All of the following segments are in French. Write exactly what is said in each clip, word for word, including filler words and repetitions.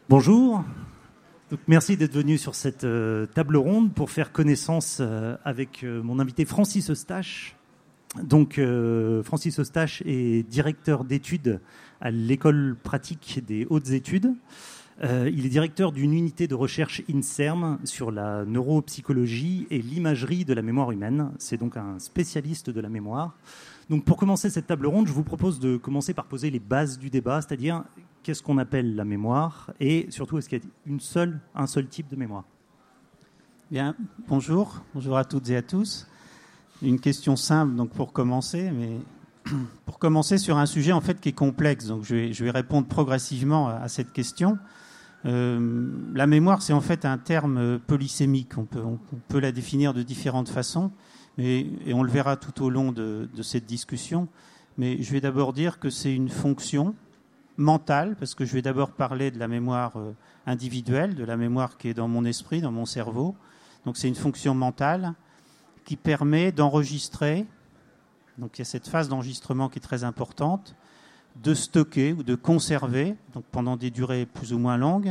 Bonjour. Donc, merci d'être venu sur cette euh, table ronde pour faire connaissance euh, avec euh, mon invité Francis Eustache. Donc, euh, Francis Eustache est directeur d'études à l'École pratique des hautes études. Euh, il est directeur d'une unité de recherche INSERM sur la neuropsychologie et l'imagerie de la mémoire humaine. C'est donc un spécialiste de la mémoire. Donc, pour commencer cette table ronde, je vous propose de commencer par poser les bases du débat, c'est-à-dire qu'est-ce qu'on appelle la mémoire et surtout, est-ce qu'il y a une seule, un seul type de mémoire ? Bien, bonjour, bonjour à toutes et à tous. Une question simple donc pour commencer, mais pour commencer sur un sujet en fait qui est complexe. Donc je vais, je vais répondre progressivement à, à cette question. Euh, la mémoire, c'est en fait un terme polysémique. On peut, on, on peut la définir de différentes façons, mais, et on le verra tout au long de, de cette discussion. Mais je vais d'abord dire que c'est une fonction mentale, parce que je vais d'abord parler de la mémoire individuelle, de la mémoire qui est dans mon esprit, dans mon cerveau. Donc c'est une fonction mentale qui permet d'enregistrer, donc il y a cette phase d'enregistrement qui est très importante, de stocker ou de conserver, donc pendant des durées plus ou moins longues,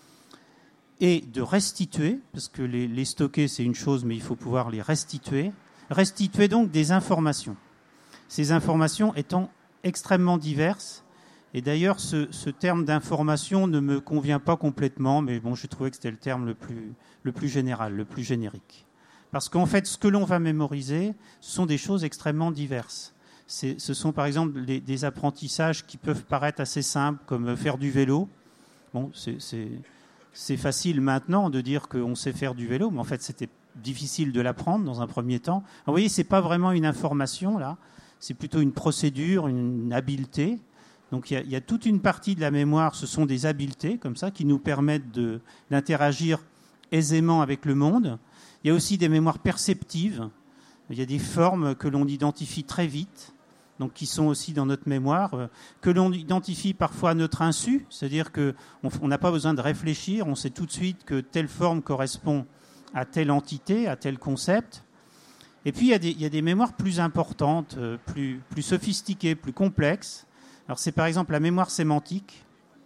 et de restituer, parce que les, les stocker c'est une chose, mais il faut pouvoir les restituer, restituer donc des informations. Ces informations étant extrêmement diverses. Et d'ailleurs, ce, ce terme d'information ne me convient pas complètement, mais bon, j'ai trouvé que c'était le terme le plus, le plus général, le plus générique. Parce qu'en fait, ce que l'on va mémoriser, ce sont des choses extrêmement diverses. C'est, ce sont par exemple les, des apprentissages qui peuvent paraître assez simples, comme faire du vélo. Bon, c'est, c'est, c'est facile maintenant de dire qu'on sait faire du vélo, mais en fait, c'était difficile de l'apprendre dans un premier temps. Alors, vous voyez, ce n'est pas vraiment une information, là. C'est plutôt une procédure, une habileté. Donc il y, a, il y a toute une partie de la mémoire, ce sont des habiletés comme ça qui nous permettent de, d'interagir aisément avec le monde. Il y a aussi des mémoires perceptives. Il y a des formes que l'on identifie très vite, donc qui sont aussi dans notre mémoire, que l'on identifie parfois à notre insu, c'est-à-dire qu'on n'a pas besoin de réfléchir, on sait tout de suite que telle forme correspond à telle entité, à tel concept. Et puis il y a des, il y a des mémoires plus importantes, plus, plus sophistiquées, plus complexes. Alors c'est par exemple la mémoire sémantique,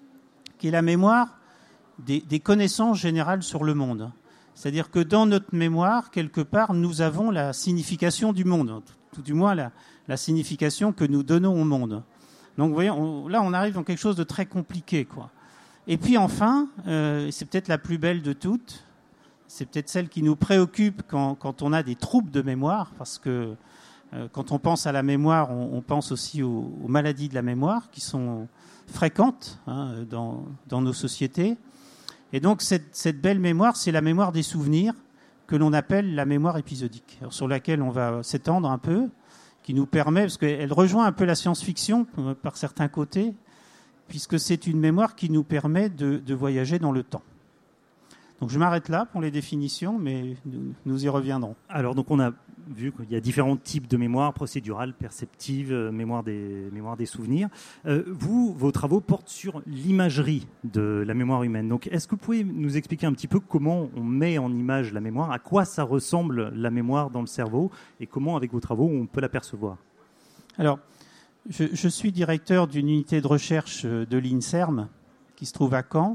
qui est la mémoire des, des connaissances générales sur le monde. C'est-à-dire que dans notre mémoire, quelque part, nous avons la signification du monde, tout, tout du moins la, la signification que nous donnons au monde. Donc vous voyez, on, là on arrive dans quelque chose de très compliqué, quoi. Et puis enfin, euh, c'est peut-être la plus belle de toutes, c'est peut-être celle qui nous préoccupe quand, quand on a des troubles de mémoire, parce que quand on pense à la mémoire, on, on pense aussi aux, aux maladies de la mémoire qui sont fréquentes hein, dans, dans nos sociétés. Et donc cette, cette belle mémoire, c'est la mémoire des souvenirs que l'on appelle la mémoire épisodique, alors, sur laquelle on va s'étendre un peu, qui nous permet, parce qu'elle rejoint un peu la science-fiction euh, par certains côtés, puisque c'est une mémoire qui nous permet de, de voyager dans le temps. Donc je m'arrête là pour les définitions, mais nous, nous y reviendrons. Alors donc on a vu qu'il y a différents types de mémoire, procédurale, perceptive, euh, mémoire des, mémoire des souvenirs. Euh, vous, vos travaux portent sur l'imagerie de la mémoire humaine. Donc est-ce que vous pouvez nous expliquer un petit peu comment on met en image la mémoire, à quoi ça ressemble la mémoire dans le cerveau et comment avec vos travaux on peut l'apercevoir ? Alors, je, je suis directeur d'une unité de recherche de l'INSERM qui se trouve à Caen.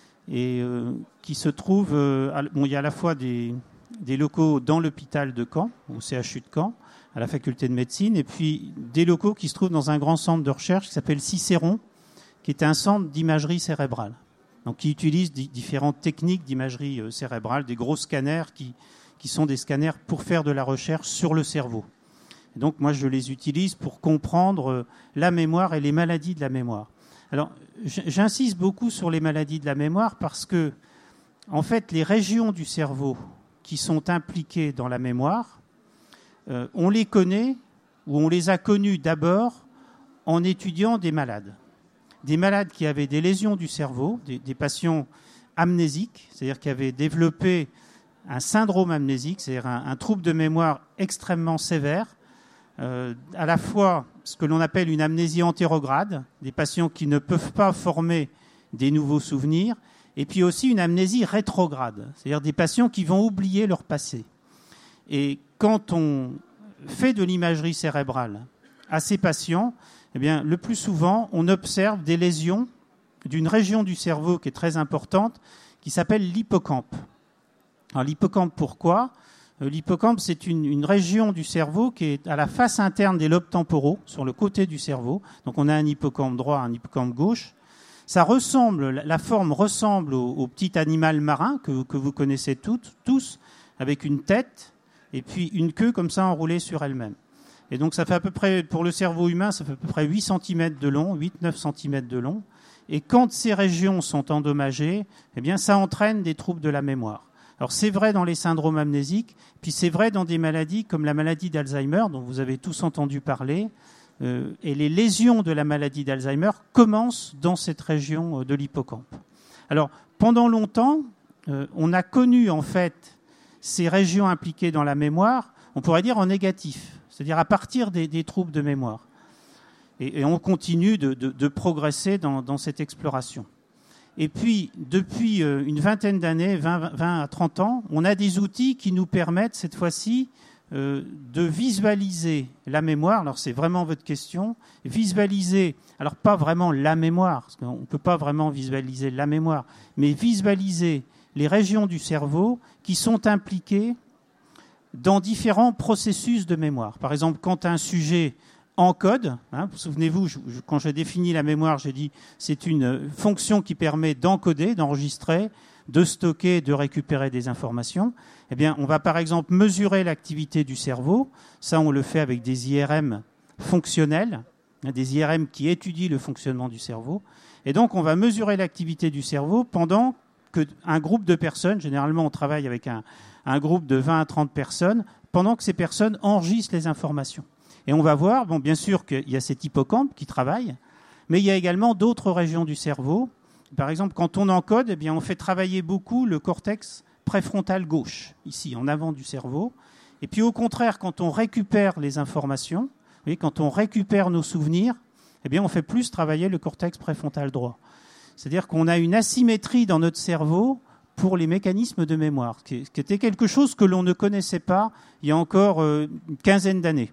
Et euh, qui se trouve, euh, à, bon, il y a à la fois des, des locaux dans l'hôpital de Caen, au C H U de Caen, à la faculté de médecine, et puis des locaux qui se trouvent dans un grand centre de recherche qui s'appelle Cicéron, qui est un centre d'imagerie cérébrale, donc qui utilise d- différentes techniques d'imagerie euh, cérébrale, des gros scanners qui, qui sont des scanners pour faire de la recherche sur le cerveau. Et donc moi je les utilise pour comprendre euh, la mémoire et les maladies de la mémoire. Alors, j'insiste beaucoup sur les maladies de la mémoire parce que, en fait, les régions du cerveau qui sont impliquées dans la mémoire, euh, on les connaît ou on les a connues d'abord en étudiant des malades. Des malades qui avaient des lésions du cerveau, des, des patients amnésiques, c'est-à-dire qui avaient développé un syndrome amnésique, c'est-à-dire un, un trouble de mémoire extrêmement sévère, Euh, à la fois ce que l'on appelle une amnésie antérograde, des patients qui ne peuvent pas former des nouveaux souvenirs, et puis aussi une amnésie rétrograde, c'est-à-dire des patients qui vont oublier leur passé. Et quand on fait de l'imagerie cérébrale à ces patients, eh bien, le plus souvent, on observe des lésions d'une région du cerveau qui est très importante, qui s'appelle l'hippocampe. Alors l'hippocampe, pourquoi ? L'hippocampe, c'est une, une région du cerveau qui est à la face interne des lobes temporaux, sur le côté du cerveau. Donc on a un hippocampe droit, un hippocampe gauche. Ça ressemble, la forme ressemble au, au petit animal marin que, que vous connaissez toutes, tous, avec une tête et puis une queue comme ça enroulée sur elle-même. Et donc ça fait à peu près, pour le cerveau humain, ça fait à peu près huit centimètres de long, huit à neuf centimètres de long. Et quand ces régions sont endommagées, eh bien ça entraîne des troubles de la mémoire. Alors c'est vrai dans les syndromes amnésiques, puis c'est vrai dans des maladies comme la maladie d'Alzheimer, dont vous avez tous entendu parler, euh, et les lésions de la maladie d'Alzheimer commencent dans cette région de l'hippocampe. Alors pendant longtemps, euh, on a connu en fait ces régions impliquées dans la mémoire, on pourrait dire en négatif, c'est-à-dire à partir des, des troubles de mémoire. Et, et on continue de, de, de progresser dans, dans cette exploration. Et puis, depuis une vingtaine d'années, vingt, vingt à trente ans, on a des outils qui nous permettent, cette fois-ci, euh, de visualiser la mémoire. Alors, c'est vraiment votre question. Visualiser, alors pas vraiment la mémoire, parce qu'on ne peut pas vraiment visualiser la mémoire, mais visualiser les régions du cerveau qui sont impliquées dans différents processus de mémoire. Par exemple, quand un sujet encode, hein, souvenez-vous, je, je, quand j'ai défini la mémoire, j'ai dit c'est une fonction qui permet d'encoder, d'enregistrer, de stocker, de récupérer des informations. Eh bien, on va par exemple mesurer l'activité du cerveau. Ça, on le fait avec des I R M fonctionnels, hein, des I R M qui étudient le fonctionnement du cerveau. Et donc, on va mesurer l'activité du cerveau pendant qu'un groupe de personnes, généralement on travaille avec un, un groupe de vingt à trente personnes, pendant que ces personnes enregistrent les informations. Et on va voir, bon, bien sûr qu'il y a cet hippocampe qui travaille, mais il y a également d'autres régions du cerveau. Par exemple, quand on encode, eh bien, on fait travailler beaucoup le cortex préfrontal gauche, ici, en avant du cerveau. Et puis, au contraire, quand on récupère les informations, vous voyez, quand on récupère nos souvenirs, eh bien, on fait plus travailler le cortex préfrontal droit. C'est-à-dire qu'on a une asymétrie dans notre cerveau pour les mécanismes de mémoire, qui était quelque chose que l'on ne connaissait pas il y a encore une quinzaine d'années.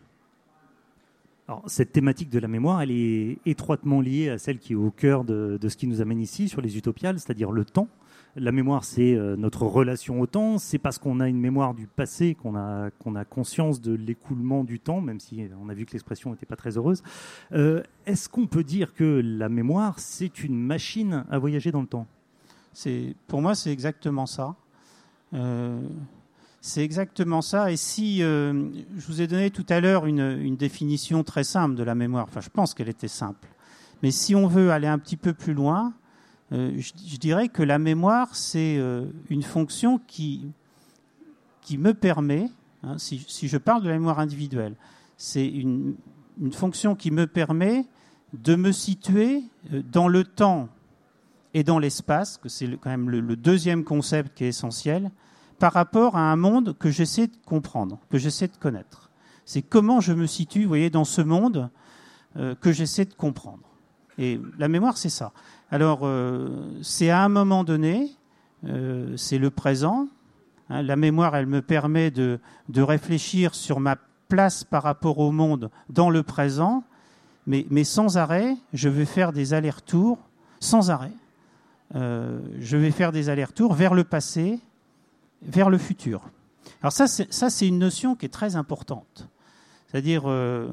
Alors, cette thématique de la mémoire, elle est étroitement liée à celle qui est au cœur de, de ce qui nous amène ici sur les Utopiales, c'est-à-dire le temps. La mémoire, c'est euh, notre relation au temps. C'est parce qu'on a une mémoire du passé qu'on a, qu'on a conscience de l'écoulement du temps, même si on a vu que l'expression n'était pas très heureuse. Euh, est-ce qu'on peut dire que la mémoire, c'est une machine à voyager dans le temps ? C'est, pour moi, c'est exactement ça. Euh... C'est exactement ça. Et si euh, je vous ai donné tout à l'heure une, une définition très simple de la mémoire, enfin je pense qu'elle était simple, mais si on veut aller un petit peu plus loin, euh, je, je dirais que la mémoire, c'est euh, une fonction qui, qui me permet, hein, si, si je parle de la mémoire individuelle, c'est une, une fonction qui me permet de me situer dans le temps et dans l'espace, que c'est quand même le, le deuxième concept qui est essentiel, par rapport à un monde que j'essaie de comprendre, que j'essaie de connaître. C'est comment je me situe, vous voyez, dans ce monde euh, que j'essaie de comprendre. Et la mémoire, c'est ça. Alors, euh, c'est à un moment donné, euh, c'est le présent. Hein, la mémoire, elle me permet de, de réfléchir sur ma place par rapport au monde dans le présent, mais, mais sans arrêt, je vais faire des allers-retours, sans arrêt. Euh, je vais faire des allers-retours vers le passé, vers le futur. Alors ça, c'est, ça, c'est une notion qui est très importante. C'est-à-dire, euh,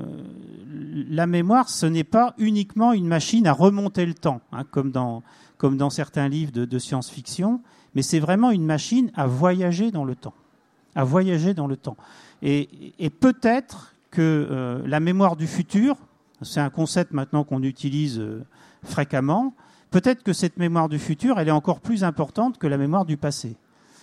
la mémoire, ce n'est pas uniquement une machine à remonter le temps, hein, comme, dans, comme dans certains livres de, de science-fiction, mais c'est vraiment une machine à voyager dans le temps. À voyager dans le temps. Et, et peut-être que euh, la mémoire du futur, c'est un concept maintenant qu'on utilise euh, fréquemment, peut-être que cette mémoire du futur, elle est encore plus importante que la mémoire du passé.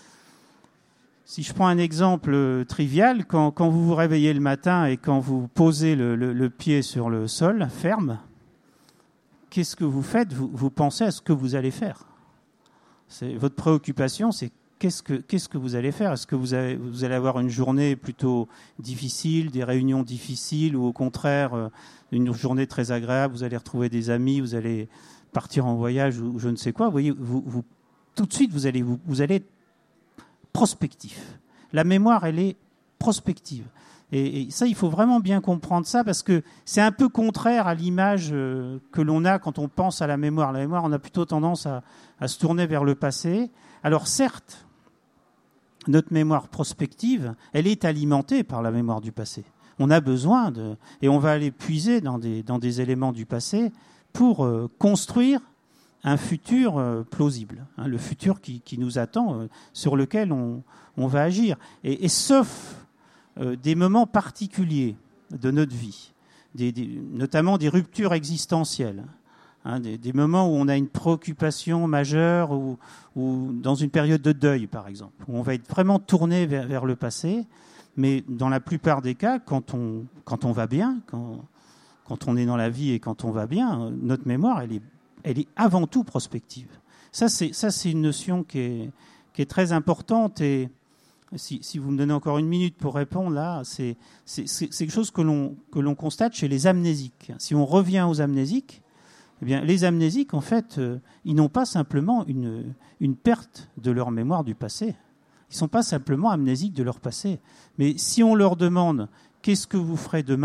Si je prends un exemple trivial, quand, quand vous vous réveillez le matin et quand vous posez le, le, le pied sur le sol, ferme, qu'est-ce que vous faites ? vous, vous pensez à ce que vous allez faire. C'est, votre préoccupation, c'est qu'est-ce que, qu'est-ce que vous allez faire ? Est-ce que vous, avez, vous allez avoir une journée plutôt difficile, des réunions difficiles, ou au contraire, une journée très agréable, vous allez retrouver des amis, vous allez partir en voyage ou je ne sais quoi. Vous voyez, vous, vous, tout de suite, vous allez, vous, vous allez prospectif. La mémoire, elle est prospective. Et, et ça, il faut vraiment bien comprendre ça, parce que c'est un peu contraire à l'image euh, que l'on a quand on pense à la mémoire. La mémoire, on a plutôt tendance à, à se tourner vers le passé. Alors certes, notre mémoire prospective, elle est alimentée par la mémoire du passé. On a besoin de... Et on va aller puiser dans des, dans des éléments du passé pour euh, construire un futur euh, plausible, hein, le futur qui, qui nous attend, euh, sur lequel on, on va agir. Et, et sauf euh, des moments particuliers de notre vie, des, des, notamment des ruptures existentielles, hein, des, des moments où on a une préoccupation majeure, ou, ou dans une période de deuil, par exemple, où on va être vraiment tourné vers, vers le passé. Mais dans la plupart des cas, quand on, quand on va bien, quand, quand on est dans la vie et quand on va bien, notre mémoire, elle est, elle est avant tout prospective. Ça, c'est, ça, c'est une notion qui est, qui est très importante. Et si, si vous me donnez encore une minute pour répondre, là, c'est, c'est, c'est quelque chose que l'on, que l'on constate chez les amnésiques. Si on revient aux amnésiques, eh bien, les amnésiques, en fait, euh, ils n'ont pas simplement une, une perte de leur mémoire du passé. Ils ne sont pas simplement amnésiques de leur passé. Mais si on leur demande « Qu'est-ce que vous ferez demain ?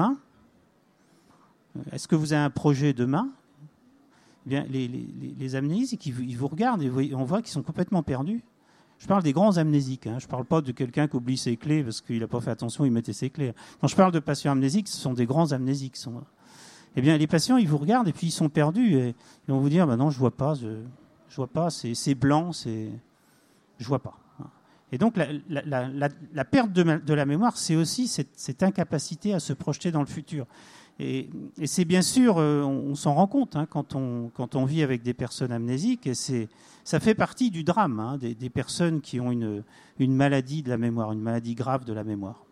Est-ce que vous avez un projet demain ?» Eh bien, les, les, les amnésiques, ils, ils vous regardent et on voit qu'ils sont complètement perdus. Je parle des grands amnésiques. Hein. Je ne parle pas de quelqu'un qui oublie ses clés parce qu'il n'a pas fait attention, il mettait ses clés. Quand je parle de patients amnésiques, ce sont des grands amnésiques. Sont... Eh bien, les patients, ils vous regardent et puis ils sont perdus. Et ils vont vous dire bah « Non, je ne vois pas, je ne vois pas, c'est, c'est blanc, c'est... je ne vois pas. » Et donc, la, la, la, la perte de, de la mémoire, c'est aussi cette, cette incapacité à se projeter dans le futur. Et, et c'est bien sûr, euh, on, on s'en rend compte hein, quand, on, quand on vit avec des personnes amnésiques, et c'est, ça fait partie du drame hein, des, des personnes qui ont une, une maladie de la mémoire, une maladie grave de la mémoire.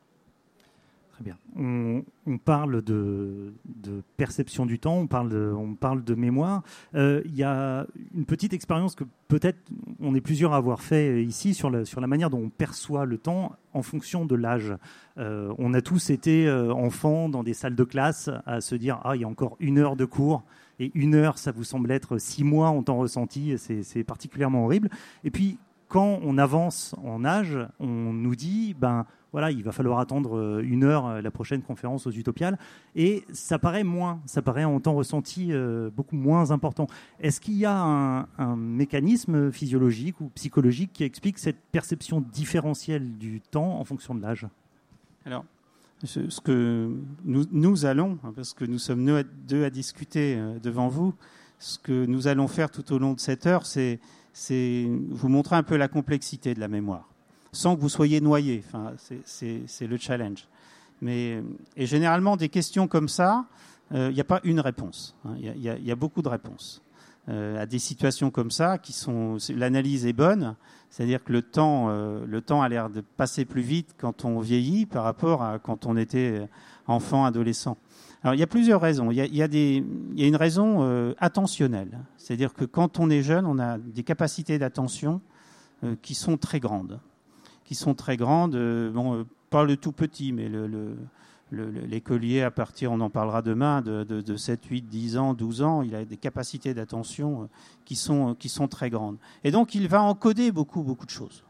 Très bien. On, on parle de, de perception du temps, on parle de, on parle de mémoire. Euh, il y a une petite expérience que peut-être on est plusieurs à avoir fait ici sur la, sur la manière dont on perçoit le temps en fonction de l'âge. Euh, on a tous été euh, enfants dans des salles de classe à se dire « Ah, il y a encore une heure de cours ». Et une heure, ça vous semble être six mois en temps ressenti. C'est, c'est particulièrement horrible. Et puis, quand on avance en âge, on nous dit ben voilà, il va falloir attendre une heure la prochaine conférence aux Utopiales, et ça paraît moins, ça paraît en temps ressenti euh, beaucoup moins important. Est-ce qu'il y a un, un mécanisme physiologique ou psychologique qui explique cette perception différentielle du temps en fonction de l'âge ? Alors, ce que nous, nous allons, parce que nous sommes nous deux à discuter devant vous, ce que nous allons faire tout au long de cette heure, c'est c'est vous montrer un peu la complexité de la mémoire, sans que vous soyez noyé. Enfin, c'est, c'est, c'est le challenge. Mais, et généralement, des questions comme ça, il euh, n'y a pas une réponse. Il hein, y, y, y a beaucoup de réponses. Euh, à des situations comme ça, qui sont, l'analyse est bonne, c'est-à-dire que le temps, euh, le temps a l'air de passer plus vite quand on vieillit par rapport à quand on était enfant, adolescent. Alors, il y a plusieurs raisons. Il y a, il y a, des, il y a une raison euh, attentionnelle. C'est-à-dire que quand on est jeune, on a des capacités d'attention euh, qui sont très grandes. Qui sont très grandes. Euh, bon, euh, pas le tout petit, mais le, le, le, l'écolier, à partir, on en parlera demain, de, de, de sept, huit, dix ans, douze ans, il a des capacités d'attention euh, qui, sont, qui sont très grandes. Et donc, il va encoder beaucoup, beaucoup de choses.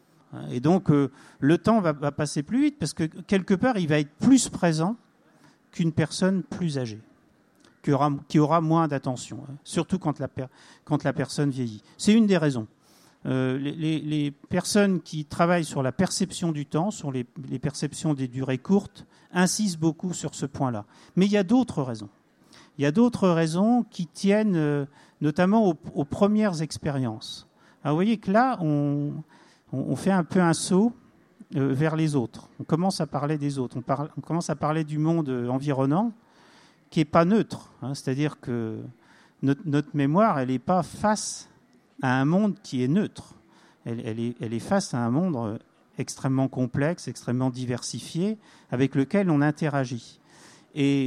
Et donc, euh, le temps va, va passer plus vite parce que, quelque part, il va être plus présent qu'une personne plus âgée, qui aura, qui aura moins d'attention, hein, surtout quand la, per, quand la personne vieillit. C'est une des raisons. Euh, les, les, les personnes qui travaillent sur la perception du temps, sur les, les perceptions des durées courtes, insistent beaucoup sur ce point-là. Mais il y a d'autres raisons. Il y a d'autres raisons qui tiennent euh, notamment aux, aux premières expériences. Alors, vous voyez que là, on, on, on fait un peu un saut Euh, vers les autres. On commence à parler des autres. On, parle, on commence à parler du monde environnant qui n'est pas neutre. Hein, c'est-à-dire que notre, notre mémoire, elle n'est pas face à un monde qui est neutre. Elle, elle, est, elle est face à un monde extrêmement complexe, extrêmement diversifié, avec lequel on interagit. Et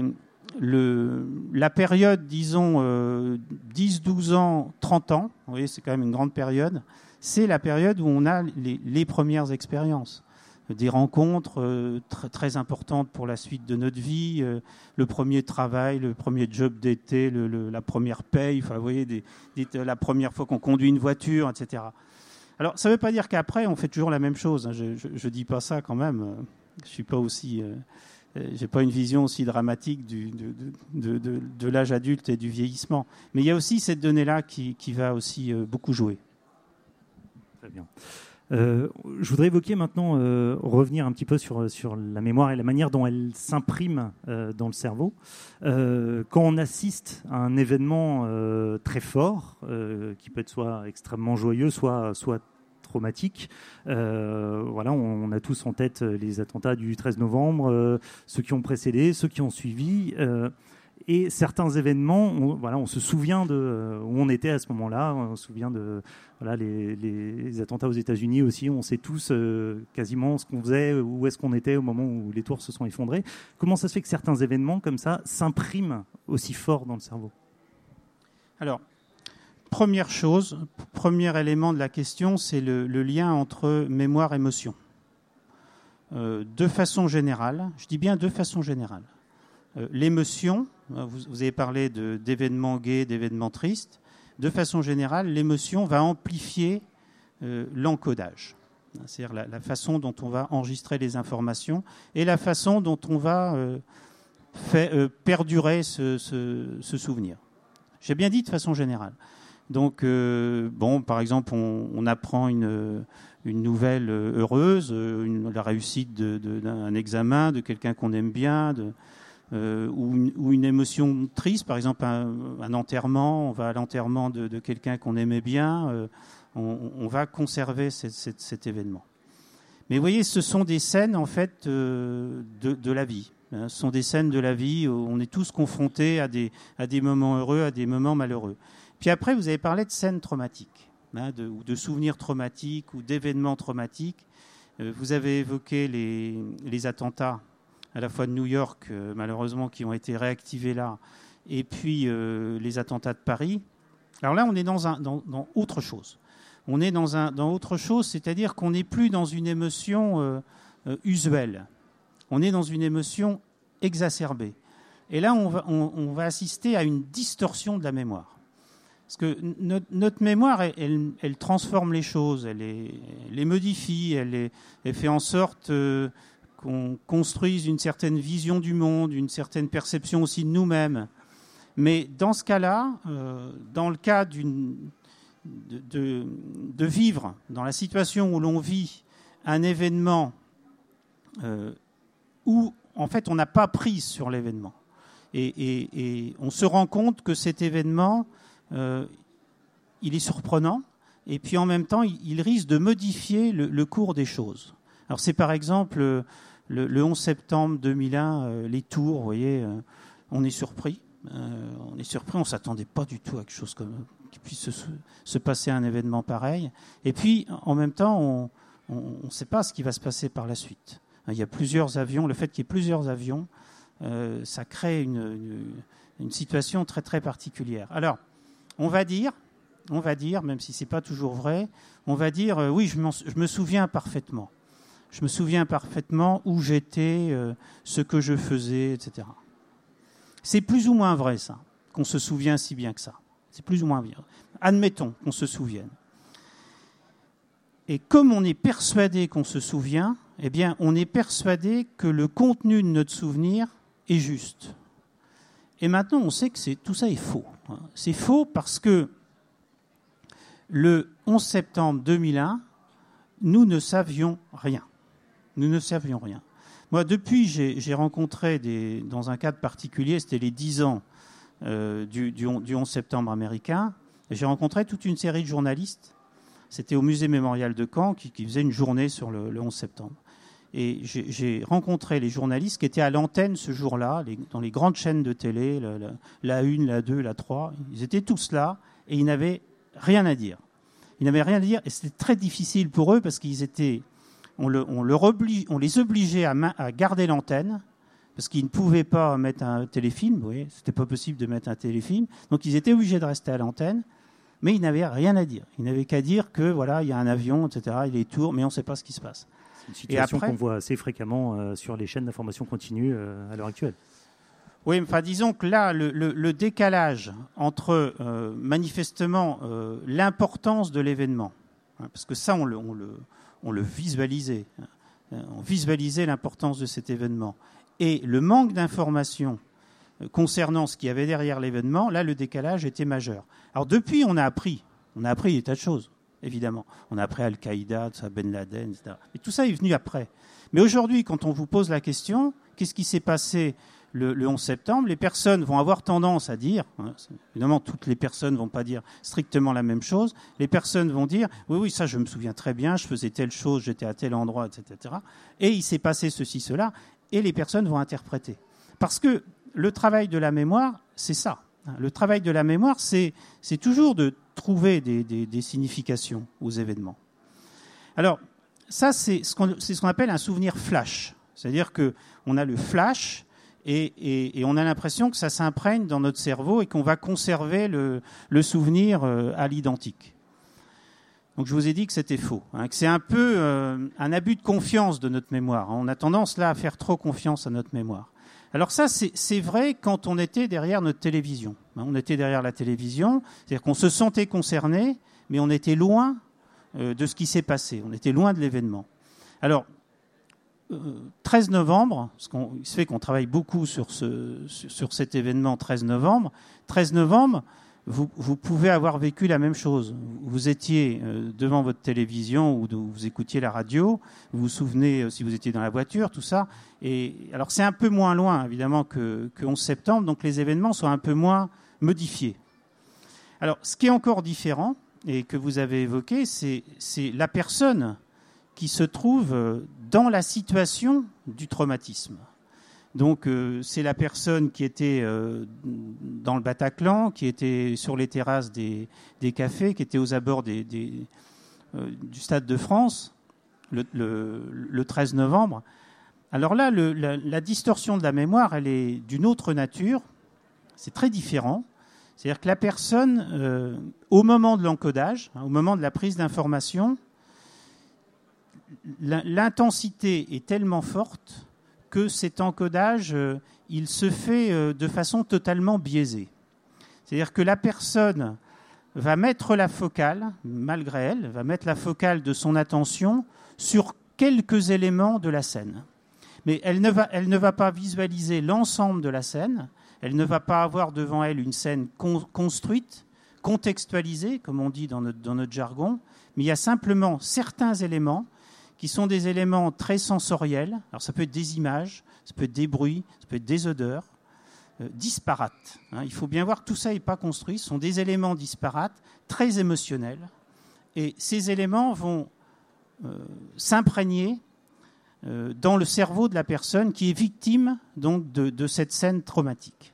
le, la période, disons, euh, dix, douze ans, trente ans, vous voyez, c'est quand même une grande période, c'est la période où on a les, les premières expériences. Des rencontres euh, très, très importantes pour la suite de notre vie, euh, le premier travail, le premier job d'été, le, le, la première paye, enfin, vous voyez, des, des, la première fois qu'on conduit une voiture, et cetera. Alors, ça ne veut pas dire qu'après, on fait toujours la même chose. Hein, je ne dis pas ça quand même. Je suis pas aussi, euh, j'ai pas une vision aussi dramatique du, de, de, de, de l'âge adulte et du vieillissement. Mais il y a aussi cette donnée-là qui, qui va aussi euh, beaucoup jouer. Très bien. Euh, je voudrais évoquer maintenant, euh, revenir un petit peu sur, sur la mémoire et la manière dont elle s'imprime euh, dans le cerveau. Euh, quand on assiste à un événement euh, très fort, euh, qui peut être soit extrêmement joyeux, soit, soit traumatique, euh, voilà, on, on a tous en tête les attentats du treize novembre, euh, ceux qui ont précédé, ceux qui ont suivi. Euh, Et certains événements, on, voilà, on se souvient de euh, où on était à ce moment-là. On se souvient de voilà, les, les attentats aux États-Unis aussi. On sait tous euh, quasiment ce qu'on faisait, où est-ce qu'on était au moment où les tours se sont effondrées. Comment ça se fait que certains événements comme ça s'impriment aussi fort dans le cerveau ? Alors, première chose, premier élément de la question, c'est le, le lien entre mémoire et émotion. Euh, de façon générale, je dis bien de façon générale, euh, l'émotion, vous, vous avez parlé de, d'événements gays, d'événements tristes, de façon générale, l'émotion va amplifier euh, l'encodage. C'est-à-dire la, la façon dont on va enregistrer les informations et la façon dont on va euh, fait, euh, perdurer ce, ce, ce souvenir. J'ai bien dit de façon générale. Donc, euh, bon, par exemple, on, on apprend une, une nouvelle heureuse, une, la réussite de, de, d'un examen, de quelqu'un qu'on aime bien, de, euh, ou, une, ou une émotion triste, par exemple un, un enterrement, on va à l'enterrement de, de quelqu'un qu'on aimait bien, euh, on, on va conserver cet, cet, cet événement. Mais vous voyez, ce sont des scènes, en fait, euh, de, de la vie. Ce sont des scènes de la vie où on est tous confrontés à des, à des moments heureux, à des moments malheureux. Puis après, vous avez parlé de scènes traumatiques, hein, de, ou de souvenirs traumatiques, ou d'événements traumatiques. Euh, vous avez évoqué les, les attentats, à la fois de New York, euh, malheureusement, qui ont été réactivés là, et puis euh, les attentats de Paris. Alors là, on est dans, un, dans, dans autre chose. On est dans, un, dans autre chose, c'est-à-dire qu'on n'est plus dans une émotion euh, euh, usuelle. On est dans une émotion exacerbée. Et là, on va, on, on va assister à une distorsion de la mémoire. Parce que notre, notre mémoire, elle, elle, elle transforme les choses, elle, est, elle les modifie, elle, est, elle fait en sorte euh, qu'on construise une certaine vision du monde, une certaine perception aussi de nous-mêmes. Mais dans ce cas-là, euh, dans le cas d'une, de, de, de vivre, dans la situation où l'on vit un événement euh, où, en fait, on n'a pas prise sur l'événement. Et, et, et on se rend compte que cet événement... Euh, il est surprenant et puis en même temps il, il risque de modifier le, le cours des choses. Alors c'est par exemple le, le onze septembre deux mille un, euh, les tours, vous voyez, euh, on est surpris, euh, on est surpris, on s'attendait pas du tout à quelque chose comme qu'il puisse se, se passer un événement pareil. Et puis en même temps on ne sait pas ce qui va se passer par la suite. Il y a plusieurs avions, le fait qu'il y ait plusieurs avions, euh, ça crée une, une, une situation très très particulière. Alors On va dire, on va dire, même si ce n'est pas toujours vrai, on va dire, euh, oui, je, je me souviens parfaitement. Je me souviens parfaitement où j'étais, euh, ce que je faisais, et cetera. C'est plus ou moins vrai, ça, qu'on se souvient si bien que ça. C'est plus ou moins bien. Admettons qu'on se souvienne. Et comme on est persuadé qu'on se souvient, eh bien, on est persuadé que le contenu de notre souvenir est juste. Et maintenant, on sait que c'est, tout ça est faux. C'est faux parce que le onze septembre deux mille un, nous ne savions rien. Nous ne savions rien. Moi, depuis, j'ai, j'ai rencontré, des, dans un cadre particulier, c'était les dix ans euh, du, du, du onze septembre américain, et j'ai rencontré toute une série de journalistes. C'était au musée mémorial de Caen qui, qui faisait une journée sur le, le onze septembre. Et j'ai, j'ai rencontré les journalistes qui étaient à l'antenne ce jour-là, les, dans les grandes chaînes de télé, la, la, la une, la deux, la trois. Ils étaient tous là et ils n'avaient rien à dire. Ils n'avaient rien à dire et c'était très difficile pour eux parce qu'ils étaient, on, le, on, leur oblige, on les obligeait à, main, à garder l'antenne parce qu'ils ne pouvaient pas mettre un téléfilm. Vous voyez, c'était pas possible de mettre un téléfilm. Donc ils étaient obligés de rester à l'antenne, mais ils n'avaient rien à dire. Ils n'avaient qu'à dire que voilà, il y a un avion, et cetera. Il est tour, mais on ne sait pas ce qui se passe. Une situation après, qu'on voit assez fréquemment euh, sur les chaînes d'information continue euh, à l'heure actuelle. Oui, enfin, disons que là, le, le, le décalage entre euh, manifestement euh, l'importance de l'événement, hein, parce que ça, on le, on le, on le visualisait, hein, on visualisait l'importance de cet événement. Et le manque d'informations concernant ce qu'il y avait derrière l'événement, là, le décalage était majeur. Alors depuis, on a appris, on a appris des tas de choses, évidemment. On a appris Al-Qaïda, Ben Laden, et cetera. Et tout ça est venu après. Mais aujourd'hui, quand on vous pose la question, qu'est-ce qui s'est passé le, le onze septembre, les personnes vont avoir tendance à dire, hein, évidemment, toutes les personnes ne vont pas dire strictement la même chose, les personnes vont dire, oui, oui, ça, je me souviens très bien, je faisais telle chose, j'étais à tel endroit, et cetera. Et il s'est passé ceci, cela, et les personnes vont interpréter. Parce que le travail de la mémoire, c'est ça. Le travail de la mémoire, c'est, c'est toujours de trouver des, des, des significations aux événements. Alors, ça, c'est ce qu'on, c'est ce qu'on appelle un souvenir flash. C'est-à-dire qu'on a le flash et, et, et on a l'impression que ça s'imprègne dans notre cerveau et qu'on va conserver le, le souvenir à l'identique. Donc je vous ai dit que c'était faux, hein, que c'est un peu euh, un abus de confiance de notre mémoire. On a tendance là à faire trop confiance à notre mémoire. Alors ça, c'est, c'est vrai quand on était derrière notre télévision. Hein, on était derrière la télévision, c'est-à-dire qu'on se sentait concerné, mais on était loin euh, de ce qui s'est passé. On était loin de l'événement. Alors, euh, treize novembre, parce qu'on, il se fait qu'on travaille beaucoup sur, ce, sur, sur cet événement treize novembre. treize novembre, Vous, vous pouvez avoir vécu la même chose. Vous étiez euh, devant votre télévision ou de, vous écoutiez la radio, vous vous souvenez euh, si vous étiez dans la voiture, tout ça. Et alors c'est un peu moins loin évidemment que, que onze septembre, donc les événements sont un peu moins modifiés. Alors ce qui est encore différent et que vous avez évoqué, c'est, c'est la personne qui se trouve dans la situation du traumatisme. Donc euh, c'est la personne qui était euh, dans le Bataclan, qui était sur les terrasses des, des cafés, qui était aux abords des, des, euh, du Stade de France le, le, le treize novembre. Alors là, le, la, la distorsion de la mémoire, elle est d'une autre nature. C'est très différent. C'est-à-dire que la personne, euh, au moment de l'encodage, hein, au moment de la prise d'information, la, l'intensité est tellement forte que cet encodage, euh, il se fait euh, de façon totalement biaisée. C'est-à-dire que la personne va mettre la focale, malgré elle, va mettre la focale de son attention sur quelques éléments de la scène. Mais elle ne va, elle ne va pas visualiser l'ensemble de la scène, elle ne va pas avoir devant elle une scène con- construite, contextualisée, comme on dit dans notre, dans notre jargon, mais il y a simplement certains éléments qui sont des éléments très sensoriels. Alors ça peut être des images, ça peut être des bruits, ça peut être des odeurs, euh, disparates. Hein. Il faut bien voir que tout ça n'est pas construit, ce sont des éléments disparates, très émotionnels. Et ces éléments vont euh, s'imprégner euh, dans le cerveau de la personne qui est victime donc, de, de cette scène traumatique.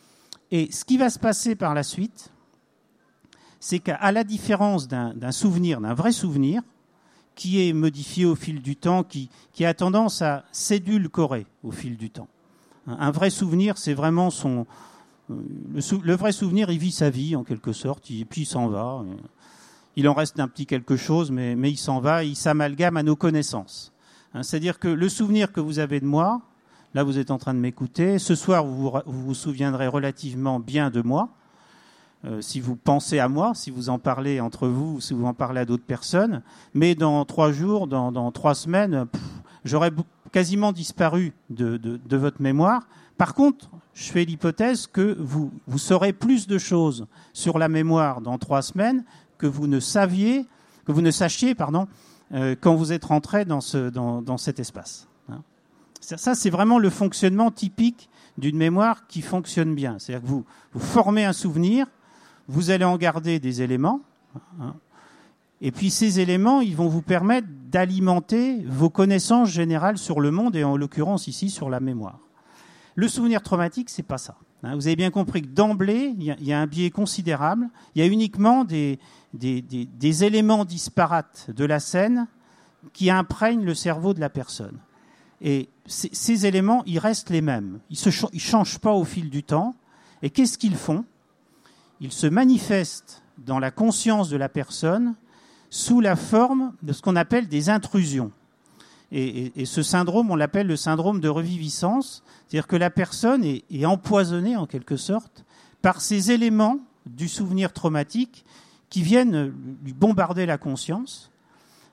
Et ce qui va se passer par la suite, c'est qu'à la différence d'un, d'un souvenir, d'un vrai souvenir, qui est modifié au fil du temps, qui, qui a tendance à s'édulcorer au fil du temps. Un vrai souvenir, c'est vraiment son... Le, sou, le vrai souvenir, il vit sa vie, en quelque sorte, et puis il s'en va. Il en reste un petit quelque chose, mais, mais il s'en va, il s'amalgame à nos connaissances. Hein, c'est-à-dire que le souvenir que vous avez de moi, là vous êtes en train de m'écouter, ce soir vous vous, vous, vous souviendrez relativement bien de moi, Euh, si vous pensez à moi, si vous en parlez entre vous, si vous en parlez à d'autres personnes, mais dans trois jours, dans, dans trois semaines, pff, j'aurais b- quasiment disparu de, de, de votre mémoire. Par contre, je fais l'hypothèse que vous, vous saurez plus de choses sur la mémoire dans trois semaines que vous ne saviez, que vous ne sachiez, pardon, euh, quand vous êtes rentré dans, ce, dans, dans cet espace. Hein. Ça, ça, c'est vraiment le fonctionnement typique d'une mémoire qui fonctionne bien. C'est-à-dire que vous, vous formez un souvenir. Vous allez en garder des éléments, hein, et puis ces éléments, ils vont vous permettre d'alimenter vos connaissances générales sur le monde, et en l'occurrence ici sur la mémoire. Le souvenir traumatique, c'est pas ça. Hein, vous avez bien compris que d'emblée, il y, y a un biais considérable. Il y a uniquement des, des, des, des éléments disparates de la scène qui imprègnent le cerveau de la personne. Et c- ces éléments, ils restent les mêmes. Ils ne changent pas au fil du temps. Et qu'est-ce qu'ils font ? Il se manifeste dans la conscience de la personne sous la forme de ce qu'on appelle des intrusions. Et, et, et ce syndrome, on l'appelle le syndrome de reviviscence, c'est-à-dire que la personne est, est empoisonnée en quelque sorte par ces éléments du souvenir traumatique qui viennent lui bombarder la conscience.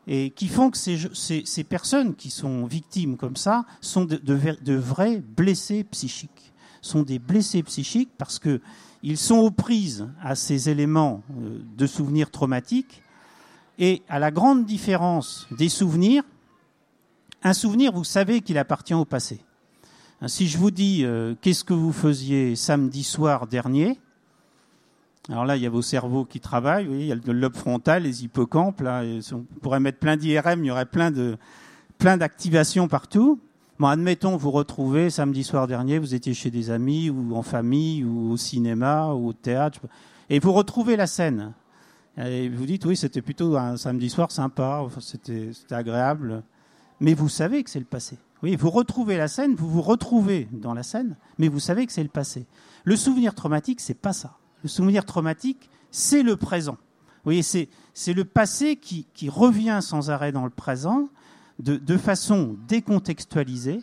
et qui font que ces, ces, ces personnes qui sont victimes comme ça sont de, de, de vrais blessés psychiques. Sont des blessés psychiques parce qu'ils sont aux prises à ces éléments de souvenirs traumatiques. Et à la grande différence des souvenirs, un souvenir, vous savez qu'il appartient au passé. Si je vous dis euh, qu'est-ce que vous faisiez samedi soir dernier, alors là, il y a vos cerveaux qui travaillent, vous voyez, il y a le lobe frontal, les hippocampes, là, on pourrait mettre plein d'I R M, il y aurait plein de, plein d'activations partout. Bon, admettons, vous retrouvez samedi soir dernier, vous étiez chez des amis, ou en famille, ou au cinéma, ou au théâtre, et vous retrouvez la scène. Et vous dites, oui, c'était plutôt un samedi soir sympa, enfin, c'était, c'était agréable, mais vous savez que c'est le passé. Oui, vous retrouvez la scène, vous vous retrouvez dans la scène, mais vous savez que c'est le passé. Le souvenir traumatique, c'est pas ça. Le souvenir traumatique, c'est le présent. Vous voyez, c'est, c'est le passé qui, qui revient sans arrêt dans le présent, de, de façon décontextualisée,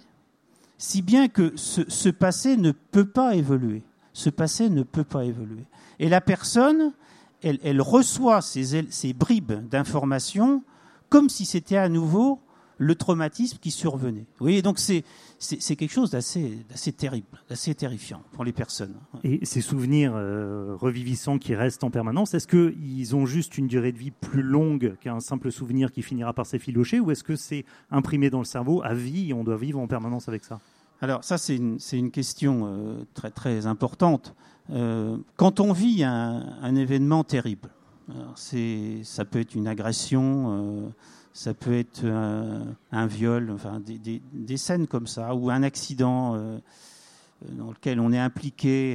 si bien que ce, ce passé ne peut pas évoluer. Ce passé ne peut pas évoluer. Et la personne, elle, elle reçoit ces, ces bribes d'informations comme si c'était à nouveau le traumatisme qui survenait. Vous voyez, donc c'est, c'est, c'est quelque chose d'assez, d'assez terrible, d'assez terrifiant pour les personnes. Et ces souvenirs euh, reviviscents qui restent en permanence, est-ce qu'ils ont juste une durée de vie plus longue qu'un simple souvenir qui finira par s'effilocher, ou est-ce que c'est imprimé dans le cerveau à vie et on doit vivre en permanence avec ça ? Alors ça, c'est une, c'est une question euh, très, très importante. Euh, quand on vit un, un événement terrible, alors c'est, ça peut être une agression, euh, ça peut être un, un viol, enfin des, des, des scènes comme ça, ou un accident euh, dans lequel on est impliqué.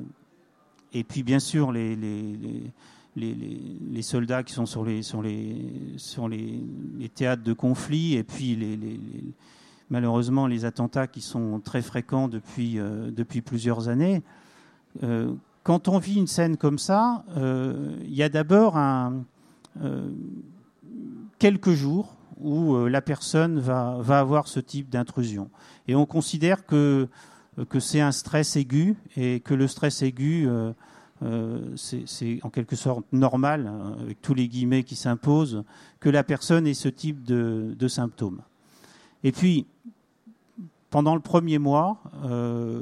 Et, et puis bien sûr les, les, les, les, les soldats qui sont sur les, sur les, sur les, les théâtres de conflit, et puis les, les, les, malheureusement les attentats qui sont très fréquents depuis, euh, depuis plusieurs années. Euh, quand on vit une scène comme ça, euh, il y a d'abord un... Euh, quelques jours où euh, la personne va, va avoir ce type d'intrusion. Et on considère que, que c'est un stress aigu, et que le stress aigu, euh, euh, c'est, c'est en quelque sorte normal, hein, avec tous les guillemets qui s'imposent, que la personne ait ce type de, de symptômes. Et puis, pendant le premier mois, euh,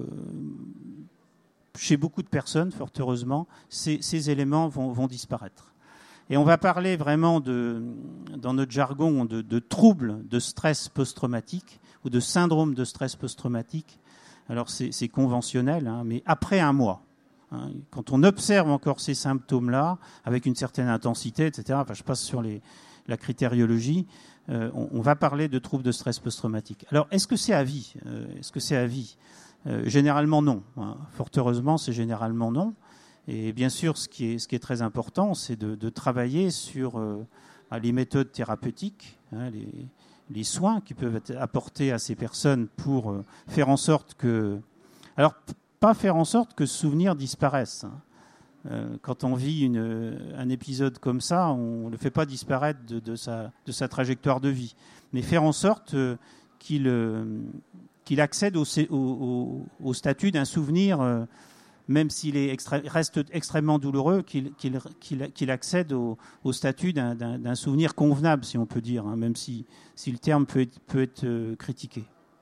chez beaucoup de personnes, fort heureusement, ces, ces éléments vont, vont disparaître. Et on va parler vraiment, de, dans notre jargon, de, de troubles de stress post-traumatique ou de syndrome de stress post-traumatique. Alors c'est, c'est conventionnel, hein, mais après un mois, hein, quand on observe encore ces symptômes-là, avec une certaine intensité, et cetera, enfin, je passe sur les, la critériologie, euh, on, on va parler de troubles de stress post-traumatique. Alors, est-ce que c'est à vie euh, Est-ce que c'est à vie euh, Généralement non. Hein. Fort heureusement, c'est généralement non. Et bien sûr, ce qui est, ce qui est très important, c'est de, de travailler sur euh, les méthodes thérapeutiques, hein, les, les soins qui peuvent être apportés à ces personnes pour euh, faire en sorte que... Alors, pas faire en sorte que ce souvenir disparaisse. Hein. Euh, quand on vit une, un épisode comme ça, on ne le fait pas disparaître de, de, sa, de sa trajectoire de vie, mais faire en sorte euh, qu'il, euh, qu'il accède au, au, au, au statut d'un souvenir... Euh, même s'il est extra- reste extrêmement douloureux, qu'il, qu'il, qu'il, qu'il accède au, au statut d'un, d'un, d'un souvenir convenable, si on peut dire, hein, même si, si le terme peut être, peut être euh, critiqué.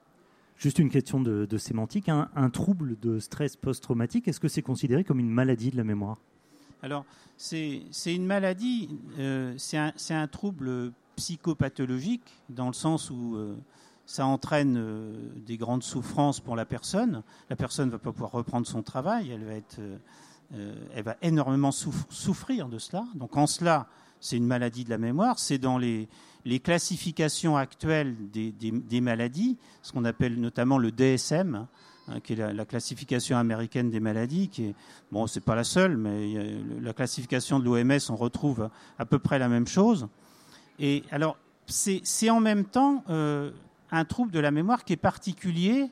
Juste une question de, de sémantique. Hein. Un trouble de stress post-traumatique, est-ce que c'est considéré comme une maladie de la mémoire ? Alors, c'est, c'est une maladie, euh, c'est, un, c'est un trouble psychopathologique, dans le sens où... Euh, ça entraîne euh, des grandes souffrances pour la personne. La personne ne va pas pouvoir reprendre son travail, elle va, être, euh, elle va énormément souffre, souffrir de cela. Donc en cela, c'est une maladie de la mémoire. C'est dans les, les classifications actuelles des, des, des maladies, ce qu'on appelle notamment le D S M, hein, qui est la, la classification américaine des maladies, qui est, bon, c'est pas la seule, mais y a, la classification de l'O M S, on retrouve à peu près la même chose. Et alors, c'est, c'est en même temps... Euh, un trouble de la mémoire qui est particulier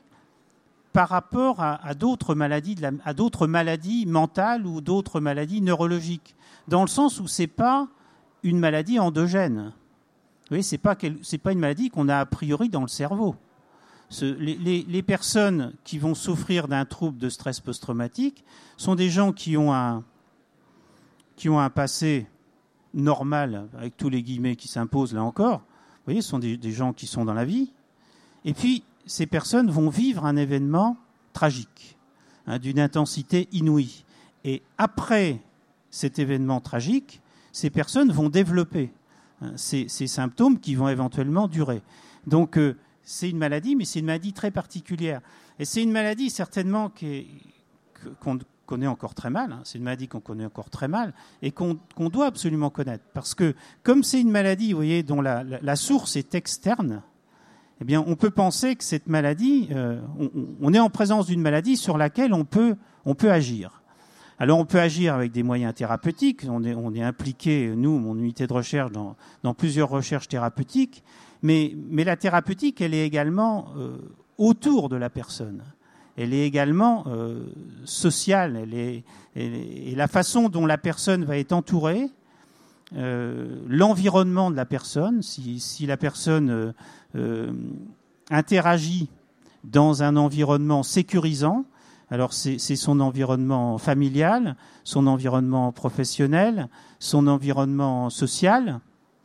par rapport à, à, d'autres maladies de la, à d'autres maladies mentales ou d'autres maladies neurologiques, dans le sens où ce n'est pas une maladie endogène. Vous voyez, ce n'est pas, c'est pas une maladie qu'on a a priori dans le cerveau. Ce, les, les, les personnes qui vont souffrir d'un trouble de stress post-traumatique sont des gens qui ont un, qui ont un passé normales, avec tous les guillemets qui s'imposent là encore, vous voyez, ce sont des, des gens qui sont dans la vie. Et puis, ces personnes vont vivre un événement tragique, hein, d'une intensité inouïe. Et après cet événement tragique, ces personnes vont développer hein, ces, ces symptômes qui vont éventuellement durer. Donc, euh, c'est une maladie, mais c'est une maladie très particulière. Et c'est une maladie certainement qui est, qu'on connaît encore très mal. Hein. C'est une maladie qu'on connaît encore très mal et qu'on, qu'on doit absolument connaître. Parce que comme c'est une maladie, vous voyez, dont la, la, la source est externe, eh bien, on peut penser que cette maladie, euh, on, on est en présence d'une maladie sur laquelle on peut, on peut agir. Alors, on peut agir avec des moyens thérapeutiques. On est, on est impliqué, nous, mon unité de recherche, dans, dans plusieurs recherches thérapeutiques. Mais, mais la thérapeutique, elle est également euh, autour de la personne. Elle est également euh, sociale. Elle est, elle est, et la façon dont la personne va être entourée, euh, l'environnement de la personne, si, si la personne euh, euh, interagit dans un environnement sécurisant, alors c'est, c'est son environnement familial, son environnement professionnel, son environnement social,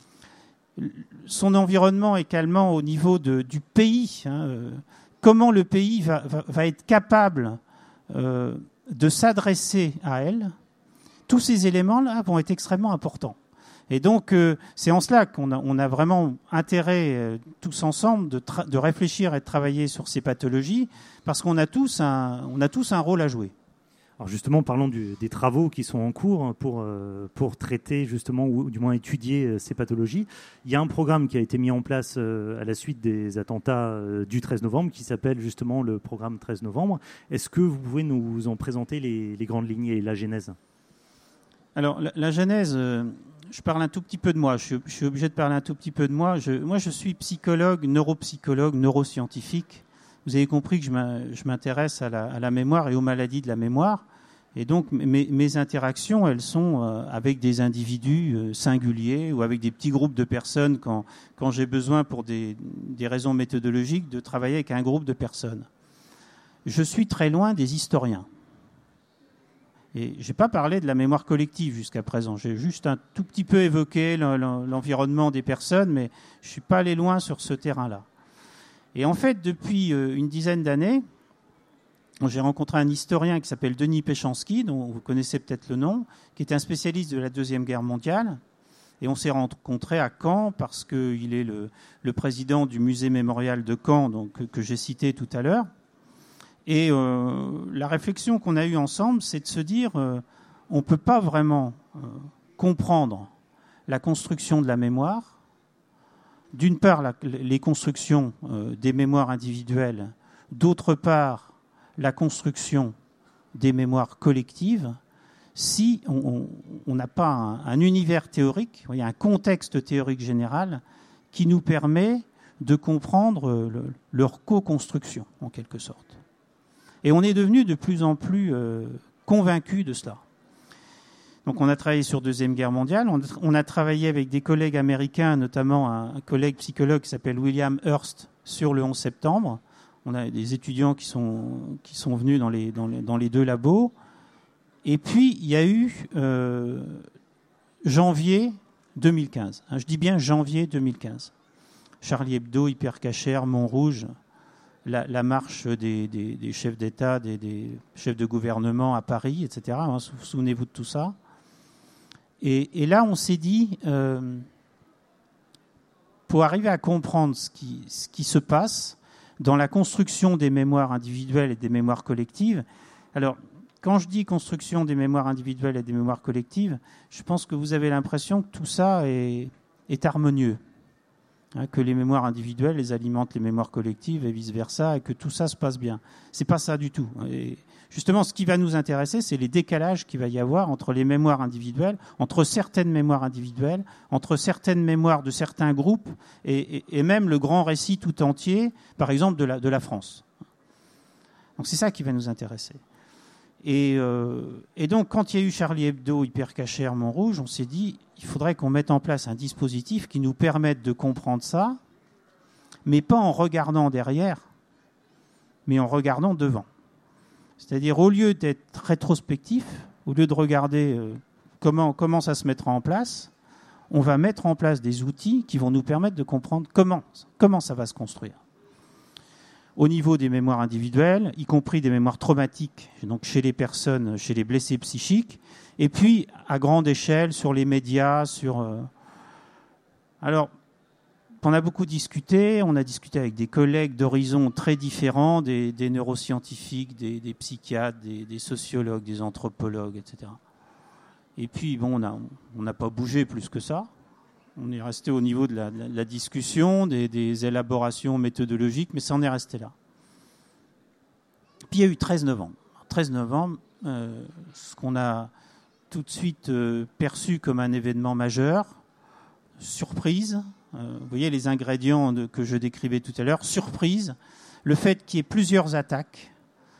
son environnement également au niveau de, du pays. Hein, euh, comment le pays va, va, va être capable euh, de s'adresser à elle. Tous ces éléments-là vont être extrêmement importants. Et donc, euh, c'est en cela qu'on a, on a vraiment intérêt, euh, tous ensemble, de, tra- de réfléchir et de travailler sur ces pathologies, parce qu'on a tous un, on a tous un rôle à jouer. Alors justement, parlons du, des travaux qui sont en cours pour, euh, pour traiter justement, ou du moins étudier euh, ces pathologies. Il y a un programme qui a été mis en place euh, à la suite des attentats euh, du treize novembre, qui s'appelle justement le programme treize novembre. Est-ce que vous pouvez nous en présenter les, les grandes lignes et la genèse ? Alors, la, la genèse, euh, je parle un tout petit peu de moi. Je, je suis obligé de parler un tout petit peu de moi. Je, moi, je suis psychologue, neuropsychologue, neuroscientifique. Vous avez compris que je m'intéresse à la, à la mémoire et aux maladies de la mémoire. Et donc, mes, mes interactions, elles sont avec des individus singuliers ou avec des petits groupes de personnes quand, quand j'ai besoin, pour des, des raisons méthodologiques, de travailler avec un groupe de personnes. Je suis très loin des historiens. Et je n'ai pas parlé de la mémoire collective jusqu'à présent. J'ai juste un tout petit peu évoqué l'environnement des personnes, mais je ne suis pas allé loin sur ce terrain-là. Et en fait, depuis une dizaine d'années, j'ai rencontré un historien qui s'appelle Denis Péchanski, dont vous connaissez peut-être le nom, qui est un spécialiste de la Deuxième Guerre mondiale. Et on s'est rencontré à Caen parce qu'il est le, le président du musée mémorial de Caen, donc, que, que j'ai cité tout à l'heure. Et euh, la réflexion qu'on a eue ensemble, c'est de se dire euh, on ne peut pas vraiment euh, comprendre la construction de la mémoire. D'une part, la, les constructions euh, des mémoires individuelles, d'autre part, la construction des mémoires collectives, si on n'a pas un, un univers théorique, il y a un contexte théorique général qui nous permet de comprendre le, leur co-construction, en quelque sorte. Et on est devenu de plus en plus euh, convaincus de cela. Donc on a travaillé sur Deuxième Guerre mondiale, on a, on a travaillé avec des collègues américains, notamment un, un collègue psychologue qui s'appelle William Hurst, sur le onze septembre. On a des étudiants qui sont, qui sont venus dans les, dans, les, dans les deux labos. Et puis il y a eu euh, janvier deux mille quinze. Hein, je dis bien janvier deux mille quinze. Charlie Hebdo, Hypercacher, Montrouge, la, la marche des, des, des chefs d'État, des, des chefs de gouvernement à Paris, et cetera. Hein, souvenez-vous de tout ça. Et, et là, on s'est dit, euh, pour arriver à comprendre ce qui, ce qui se passe dans la construction des mémoires individuelles et des mémoires collectives. Alors, quand je dis construction des mémoires individuelles et des mémoires collectives, je pense que vous avez l'impression que tout ça est, est harmonieux. Hein, que les mémoires individuelles les alimentent les mémoires collectives et vice-versa, et que tout ça se passe bien. C'est pas ça du tout. Et justement, ce qui va nous intéresser, c'est les décalages qu'il va y avoir entre les mémoires individuelles, entre certaines mémoires individuelles, entre certaines mémoires de certains groupes, et, et, et même le grand récit tout entier, par exemple de la, de la France. Donc c'est ça qui va nous intéresser. Et, euh, et donc, quand il y a eu Charlie Hebdo, Hypercacher, Montrouge, on s'est dit, il faudrait qu'on mette en place un dispositif qui nous permette de comprendre ça, mais pas en regardant derrière, mais en regardant devant. C'est-à-dire, au lieu d'être rétrospectif, au lieu de regarder euh, comment, comment ça se mettra en place, on va mettre en place des outils qui vont nous permettre de comprendre comment, comment ça va se construire. Au niveau des mémoires individuelles, y compris des mémoires traumatiques, donc chez les personnes, chez les blessés psychiques, et puis à grande échelle sur les médias, sur... Euh... Alors, on a beaucoup discuté, on a discuté avec des collègues d'horizons très différents, des, des neuroscientifiques, des, des psychiatres, des, des sociologues, des anthropologues, et cetera. Et puis, bon, on n'a on n'a pas bougé plus que ça. On est resté au niveau de la, de la discussion, des, des élaborations méthodologiques, mais ça en est resté là. Puis il y a eu treize novembre. treize novembre, euh, ce qu'on a tout de suite euh, perçu comme un événement majeur, surprise. Euh, vous voyez les ingrédients de, que je décrivais tout à l'heure. Surprise, le fait qu'il y ait plusieurs attaques.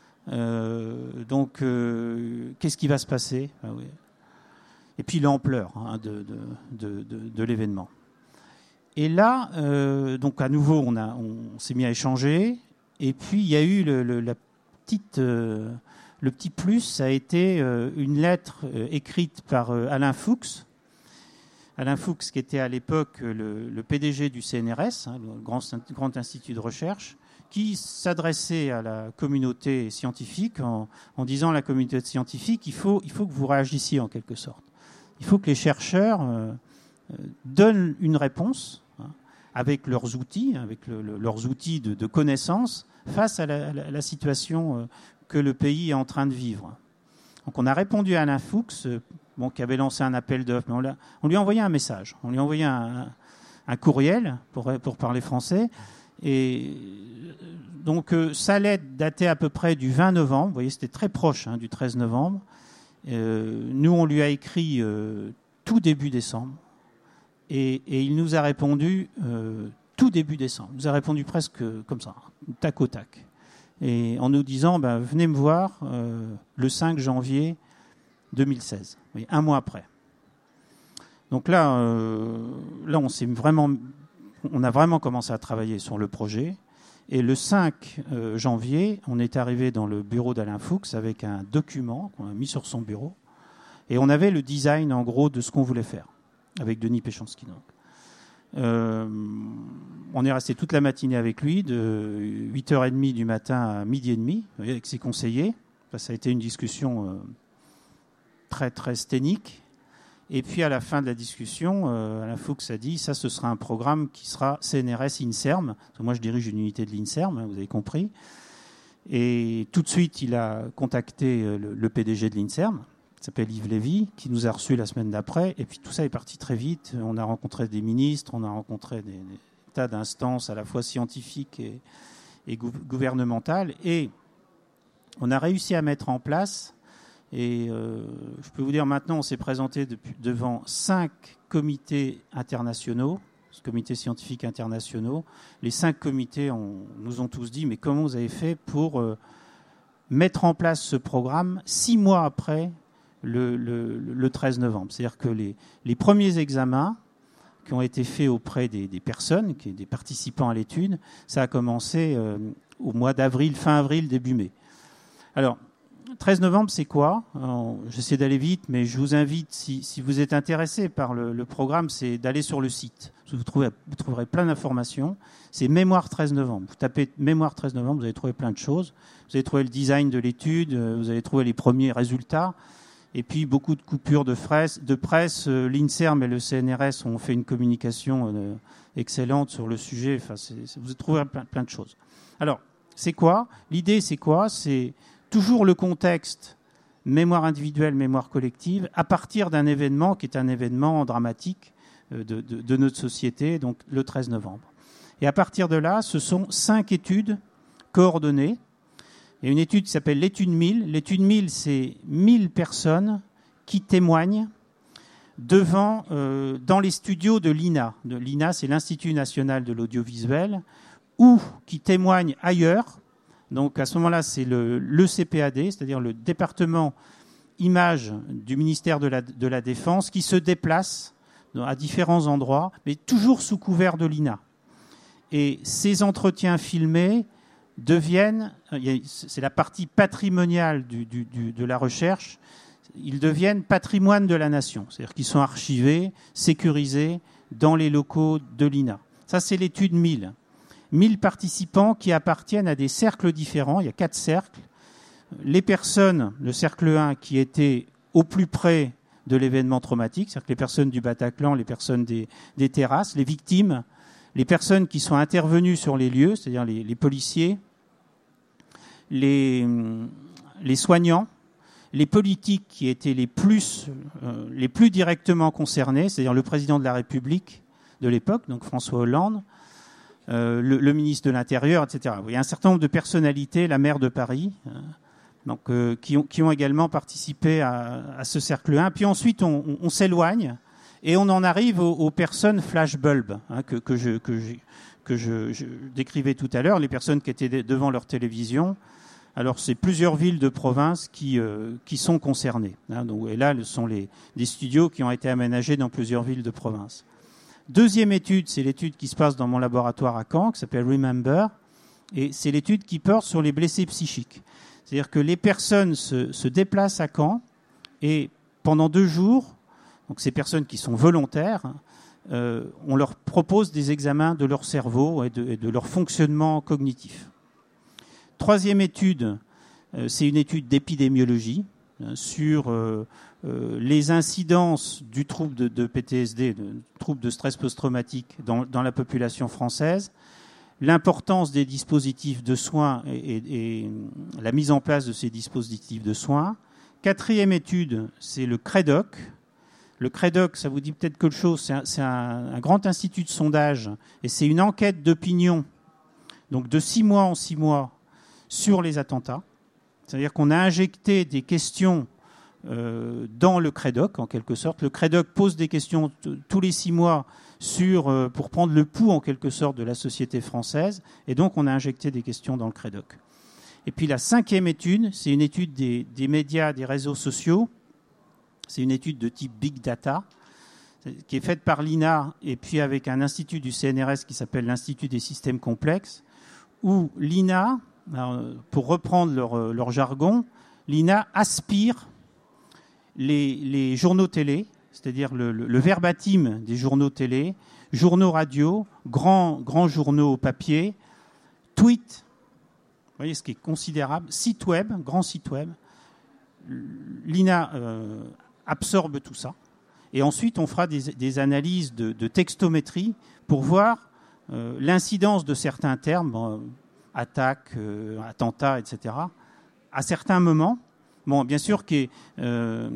Euh, donc, euh, qu'est-ce qui va se passer ? Ah oui. Et puis l'ampleur hein, de, de, de, de, de l'événement. Et là, euh, donc à nouveau, on, a, on s'est mis à échanger. Et puis il y a eu le, le, la petite, euh, le petit plus, ça a été euh, une lettre euh, écrite par euh, Alain Fuchs. Alain Fuchs, qui était à l'époque le, le P D G du C N R S, hein, le grand, grand institut de recherche, qui s'adressait à la communauté scientifique en, en disant à la communauté scientifique, il faut, il faut que vous réagissiez en quelque sorte. Il faut que les chercheurs euh, donnent une réponse hein, avec leurs outils, avec le, le, leurs outils de, de connaissance face à la, à la situation euh, que le pays est en train de vivre. Donc on a répondu à Alain Fuchs, euh, bon, qui avait lancé un appel d'offres, mais on, l'a, on lui a envoyé un message, on lui a envoyé un, un courriel pour, pour parler français. Et donc euh, sa lettre datait à peu près du vingt novembre, vous voyez c'était très proche hein, du treize novembre. Euh, nous, on lui a écrit euh, tout début décembre et, et il nous a répondu euh, tout début décembre. Il nous a répondu presque comme ça, tac au tac. Et en nous disant, ben, venez me voir euh, le cinq janvier deux mille seize, oui, un mois après. Donc là, euh, là on, s'est vraiment, on a vraiment commencé à travailler sur le projet. Et le cinq janvier, on est arrivé dans le bureau d'Alain Fuchs avec un document qu'on a mis sur son bureau. Et on avait le design, en gros, de ce qu'on voulait faire, avec Denis Péchanski. Donc. Euh, on est resté toute la matinée avec lui, de huit heures trente du matin à midi et demi, avec ses conseillers. Ça a été une discussion euh, très, très sténique. Et puis, à la fin de la discussion, euh, Alain Fuchs a dit, ça, ce sera un programme qui sera C N R S INSERM. Moi, je dirige une unité de l'INSERM, vous avez compris. Et tout de suite, il a contacté le, le P D G de l'INSERM, qui s'appelle Yves Lévy, qui nous a reçus la semaine d'après. Et puis, tout ça est parti très vite. On a rencontré des ministres, on a rencontré des, des tas d'instances à la fois scientifiques et, et gou- gouvernementales. Et on a réussi à mettre en place... Et euh, je peux vous dire maintenant, on s'est présenté depuis, devant cinq comités internationaux, comités scientifiques internationaux. Les cinq comités ont, nous ont tous dit, mais comment vous avez fait pour euh, mettre en place ce programme six mois après le, le, le treize novembre ? C'est-à-dire que les, les premiers examens qui ont été faits auprès des, des personnes, qui, des participants à l'étude, ça a commencé euh, au mois d'avril, fin avril, début mai. Alors, treize novembre, c'est quoi ? Alors, j'essaie d'aller vite, mais je vous invite, si, si vous êtes intéressé par le, le programme, c'est d'aller sur le site. Vous, trouvez, vous trouverez plein d'informations. C'est Mémoire treize novembre. Vous tapez Mémoire treize novembre, vous allez trouver plein de choses. Vous allez trouver le design de l'étude, vous allez trouver les premiers résultats, et puis beaucoup de coupures de presse. De presse. L'INSERM et le C N R S ont fait une communication euh, excellente sur le sujet. Enfin, c'est, c'est, vous trouverez plein, plein de choses. Alors, c'est quoi ? L'idée, c'est quoi ? C'est toujours le contexte, mémoire individuelle, mémoire collective, à partir d'un événement qui est un événement dramatique de, de, de notre société, donc le treize novembre. Et à partir de là, ce sont cinq études coordonnées. Il y a une étude qui s'appelle l'étude mille. L'étude mille, c'est mille personnes qui témoignent devant, euh, dans les studios de l'I N A. De L'I N A, c'est l'Institut national de l'audiovisuel, ou qui témoignent ailleurs. Donc à ce moment-là, c'est le, le C P A D, c'est-à-dire le département images du ministère de la, de la Défense, qui se déplace à différents endroits, mais toujours sous couvert de l'I N A. Et ces entretiens filmés deviennent, c'est la partie patrimoniale du, du, du, de la recherche, ils deviennent patrimoine de la nation, c'est-à-dire qu'ils sont archivés, sécurisés dans les locaux de l'I N A. Ça, c'est l'étude mille. mille participants qui appartiennent à des cercles différents. Il y a quatre cercles. Les personnes, le cercle un, qui étaient au plus près de l'événement traumatique, c'est-à-dire que les personnes du Bataclan, les personnes des, des terrasses, les victimes, les personnes qui sont intervenues sur les lieux, c'est-à-dire les, les policiers, les, les soignants, les politiques qui étaient les plus, euh, les plus directement concernés, c'est-à-dire le président de la République de l'époque, donc François Hollande, euh, le, le ministre de l'Intérieur, et cetera. Il y a un certain nombre de personnalités, la maire de Paris, euh, donc, euh, qui, ont, qui ont également participé à, à ce cercle un. Puis ensuite, on, on, on s'éloigne et on en arrive aux, aux personnes flashbulb, hein, que, que, je, que, je, que je, je décrivais tout à l'heure, les personnes qui étaient devant leur télévision. Alors, c'est plusieurs villes de province qui, euh, qui sont concernées. Hein, donc, et là, ce sont les, des studios qui ont été aménagés dans plusieurs villes de province. Deuxième étude, c'est l'étude qui se passe dans mon laboratoire à Caen, qui s'appelle Remember, et c'est l'étude qui porte sur les blessés psychiques. C'est-à-dire que les personnes se, se déplacent à Caen et pendant deux jours, donc ces personnes qui sont volontaires, euh, on leur propose des examens de leur cerveau et de, et de leur fonctionnement cognitif. Troisième étude, euh, c'est une étude d'épidémiologie euh, sur euh, euh, les incidences du trouble de, de P T S D, de trouble de stress post-traumatique dans, dans la population française, l'importance des dispositifs de soins et, et, et la mise en place de ces dispositifs de soins. Quatrième étude, c'est le CREDOC. Le CREDOC, ça vous dit peut-être quelque chose, c'est un, c'est un, un grand institut de sondage et c'est une enquête d'opinion, donc de six mois en six mois, sur les attentats. C'est-à-dire qu'on a injecté des questions euh, dans le CREDOC, en quelque sorte. Le CREDOC pose des questions t- tous les six mois sur, euh, pour prendre le pouls, en quelque sorte, de la société française. Et donc, on a injecté des questions dans le CREDOC. Et puis, la cinquième étude, c'est une étude des, des médias, des réseaux sociaux. C'est une étude de type Big Data, qui est faite par l'I N A et puis avec un institut du C N R S qui s'appelle l'Institut des systèmes complexes, où l'I N A... Alors, pour reprendre leur, leur jargon, l'I N A aspire les, les journaux télé, c'est-à-dire le, le, le verbatim des journaux télé, journaux radio, grands, grands journaux papier, tweets, vous voyez ce qui est considérable, sites web, grands sites web. L'I N A euh, absorbe tout ça. Et ensuite, on fera des, des analyses de, de textométrie pour voir euh, l'incidence de certains termes, bon, attaque, euh, attentat, et cetera, à certains moments. Bon, bien sûr qu'il y ait euh,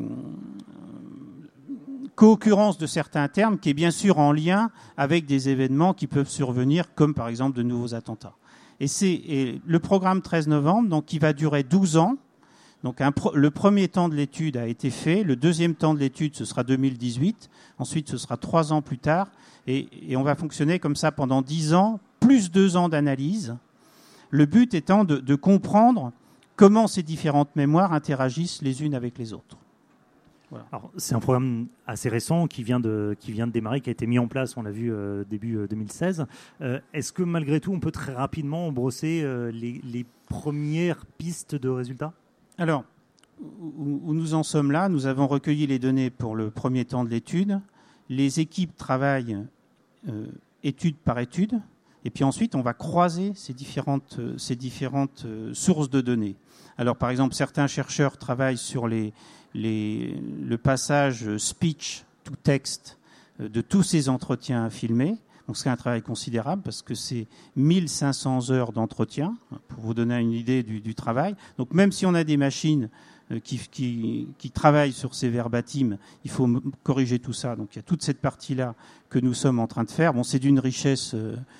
co-occurrence de certains termes qui est bien sûr en lien avec des événements qui peuvent survenir, comme par exemple de nouveaux attentats. Et c'est et le programme treize novembre, donc, qui va durer douze ans. Donc, un pro, le premier temps de l'étude a été fait. Le deuxième temps de l'étude, ce sera deux mille dix-huit. Ensuite, ce sera trois ans plus tard. Et, et on va fonctionner comme ça pendant dix ans, plus deux ans d'analyse. Le but étant de, de comprendre comment ces différentes mémoires interagissent les unes avec les autres. Voilà. Alors, c'est un programme assez récent qui vient de, qui vient de démarrer, qui a été mis en place, on l'a vu euh, début euh, deux mille seize. Euh, est-ce que malgré tout, on peut très rapidement brosser euh, les, les premières pistes de résultats ? Alors, où, où nous en sommes là, nous avons recueilli les données pour le premier temps de l'étude. Les équipes travaillent euh, étude par étude. Et puis ensuite, on va croiser ces différentes, ces différentes sources de données. Alors, par exemple, certains chercheurs travaillent sur les, les, le passage speech to text de tous ces entretiens filmés. Donc, c'est un travail considérable parce que c'est mille cinq cents heures d'entretien, pour vous donner une idée du, du travail. Donc, même si on a des machines qui, qui, qui travaillent sur ces verbatims, il faut corriger tout ça. Donc, il y a toute cette partie-là que nous sommes en train de faire. Bon, c'est d'une richesse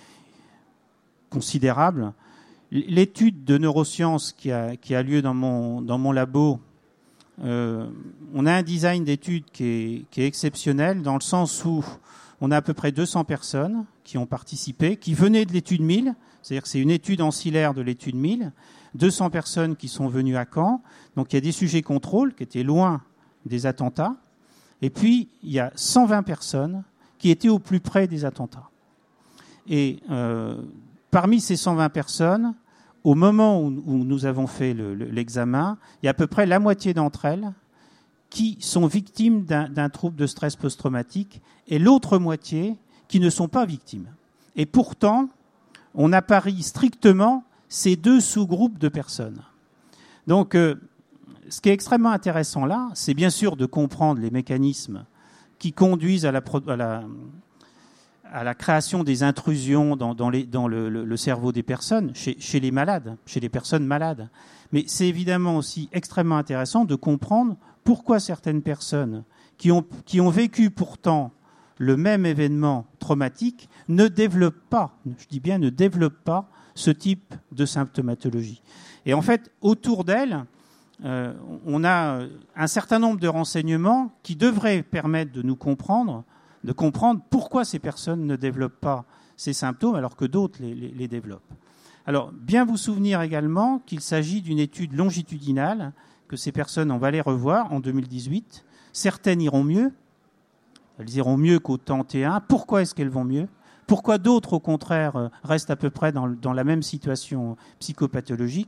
considérable. L'étude de neurosciences qui a, qui a lieu dans mon, dans mon labo, euh, on a un design d'étude qui est, qui est exceptionnel dans le sens où on a à peu près deux cents personnes qui ont participé, qui venaient de l'étude mille, c'est-à-dire que c'est une étude ancillaire de l'étude mille, deux cents personnes qui sont venues à Caen, donc il y a des sujets contrôle qui étaient loin des attentats, et puis il y a cent vingt personnes qui étaient au plus près des attentats. Et euh, parmi ces cent vingt personnes, au moment où, où nous avons fait le, le, l'examen, il y a à peu près la moitié d'entre elles qui sont victimes d'un, d'un trouble de stress post-traumatique et l'autre moitié qui ne sont pas victimes. Et pourtant, on apparie strictement ces deux sous-groupes de personnes. Donc, euh, ce qui est extrêmement intéressant là, c'est bien sûr de comprendre les mécanismes qui conduisent à la, à la, à la création des intrusions dans, dans, les, dans le, le, le cerveau des personnes, chez, chez les malades, chez les personnes malades. Mais c'est évidemment aussi extrêmement intéressant de comprendre pourquoi certaines personnes qui ont, qui ont vécu pourtant le même événement traumatique ne développent pas, je dis bien ne développent pas, ce type de symptomatologie. Et en fait, autour d'elles, euh, on a un certain nombre de renseignements qui devraient permettre de nous comprendre, de comprendre pourquoi ces personnes ne développent pas ces symptômes alors que d'autres les, les, les développent. Alors, bien vous souvenir également qu'il s'agit d'une étude longitudinale, que ces personnes, on va les revoir en deux mille dix-huit. Certaines iront mieux, elles iront mieux qu'au temps T un. Pourquoi est-ce qu'elles vont mieux ? Pourquoi d'autres, au contraire, restent à peu près dans, dans la même situation psychopathologique ?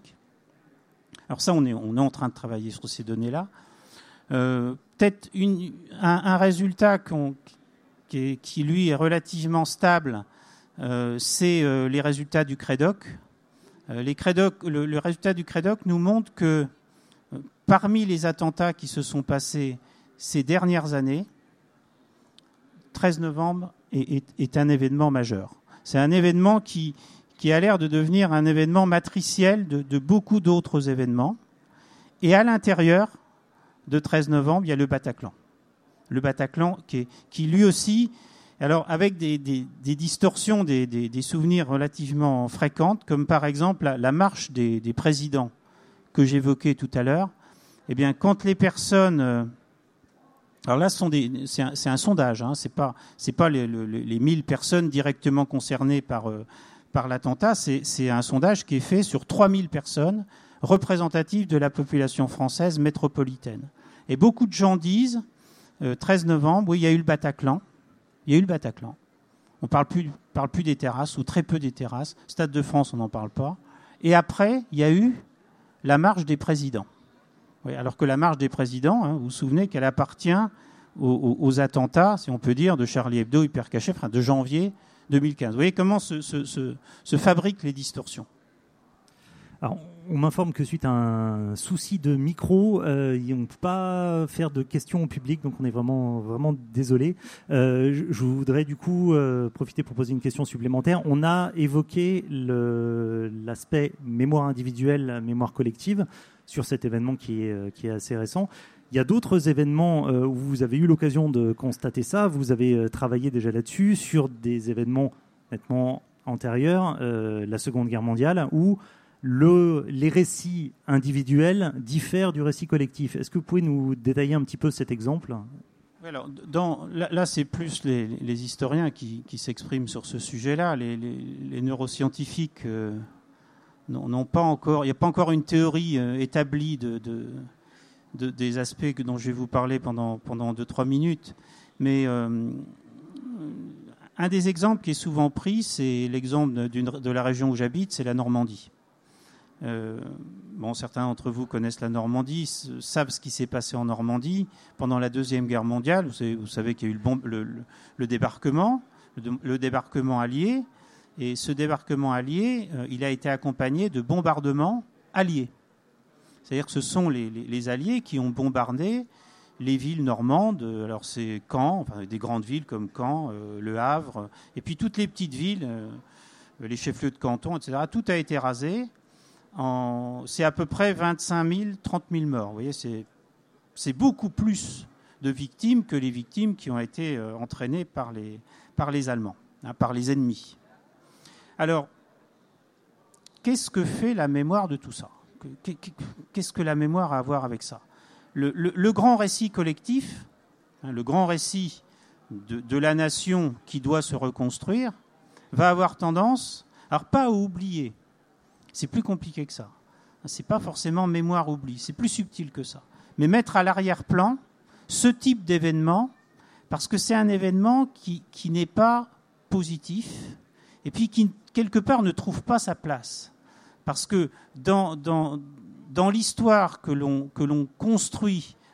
Alors ça, on est, on est en train de travailler sur ces données-là. Euh, peut-être une, un, un résultat qu'on, qui, est, qui, lui, est relativement stable, euh, c'est euh, les résultats du CREDOC. Euh, les CREDOC le, le résultat du CREDOC nous montre que euh, parmi les attentats qui se sont passés ces dernières années, treize novembre est, est, est un événement majeur. C'est un événement qui, qui a l'air de devenir un événement matriciel de, de beaucoup d'autres événements. Et à l'intérieur de treize novembre, il y a le Bataclan. Le Bataclan qui, est, qui lui aussi, alors avec des, des, des distorsions, des, des, des souvenirs relativement fréquentes, comme par exemple la, la marche des, des présidents que j'évoquais tout à l'heure. Eh bien, quand les personnes... Alors là, ce sont des, c'est, un, c'est un sondage, hein, c'est pas, c'est pas les, les, les mille personnes directement concernées par, euh, par l'attentat, c'est, c'est un sondage qui est fait sur trois mille personnes représentatives de la population française métropolitaine. Et beaucoup de gens disent, euh, treize novembre, oui, il y a eu le Bataclan, il y a eu le Bataclan. On parle plus, parle plus des terrasses, ou très peu des terrasses. Stade de France, on n'en parle pas. Et après, il y a eu la marche des présidents. Oui, alors que la marche des présidents, hein, vous vous souvenez qu'elle appartient aux, aux, aux attentats, si on peut dire, de Charlie Hebdo, Hyper Caché, enfin, de janvier deux mille quinze. Vous voyez comment se, se, se, se fabriquent les distorsions. Alors, on m'informe que suite à un souci de micro, euh, on ne peut pas faire de questions au public, donc on est vraiment, vraiment désolé. Euh, je, je voudrais du coup euh, profiter pour poser une question supplémentaire. On a évoqué le, l'aspect mémoire individuelle, mémoire collective sur cet événement qui est, qui est assez récent. Il y a d'autres événements euh, où vous avez eu l'occasion de constater ça. Vous avez euh, travaillé déjà là-dessus, sur des événements nettement antérieurs, euh, la Seconde Guerre mondiale, où le, les récits individuels diffèrent du récit collectif. Est-ce que vous pouvez nous détailler un petit peu cet exemple ? Alors, dans, là, là, c'est plus les, les historiens qui, qui s'expriment sur ce sujet-là. Les, les, les neuroscientifiques euh, n'ont, n'ont pas encore... Il n'y a pas encore une théorie euh, établie de, de, de, des aspects que, dont je vais vous parler pendant, pendant deux trois minutes. Mais euh, un des exemples qui est souvent pris, c'est l'exemple d'une, de la région où j'habite, c'est la Normandie. Euh, bon, certains d'entre vous connaissent la Normandie, savent ce qui s'est passé en Normandie pendant la Deuxième Guerre mondiale. Vous savez, vous savez qu'il y a eu le, bon, le, le, le débarquement, le, le débarquement allié, et ce débarquement allié, euh, il a été accompagné de bombardements alliés. C'est-à-dire que ce sont les, les, les Alliés qui ont bombardé les villes normandes. Alors c'est Caen, enfin, des grandes villes comme Caen, euh, Le Havre, et puis toutes les petites villes, euh, les chefs-lieux de canton, et cetera. Tout a été rasé. En, c'est à peu près vingt-cinq mille, trente mille morts. Vous voyez, c'est, c'est beaucoup plus de victimes que les victimes qui ont été euh, entraînées par les, par les Allemands, hein, par les ennemis. Alors, qu'est-ce que fait la mémoire de tout ça ? Qu'est-ce que la mémoire a à voir avec ça ? le, le, le grand récit collectif, hein, le grand récit de, de la nation qui doit se reconstruire, va avoir tendance, alors pas à oublier, c'est plus compliqué que ça. C'est pas forcément mémoire-oubli, c'est plus subtil que ça. Mais mettre à l'arrière-plan ce type d'événement, parce que c'est un événement qui, qui n'est pas positif, et puis qui, quelque part, ne trouve pas sa place. Parce que dans, dans, dans l'histoire que l'on, que l'on construit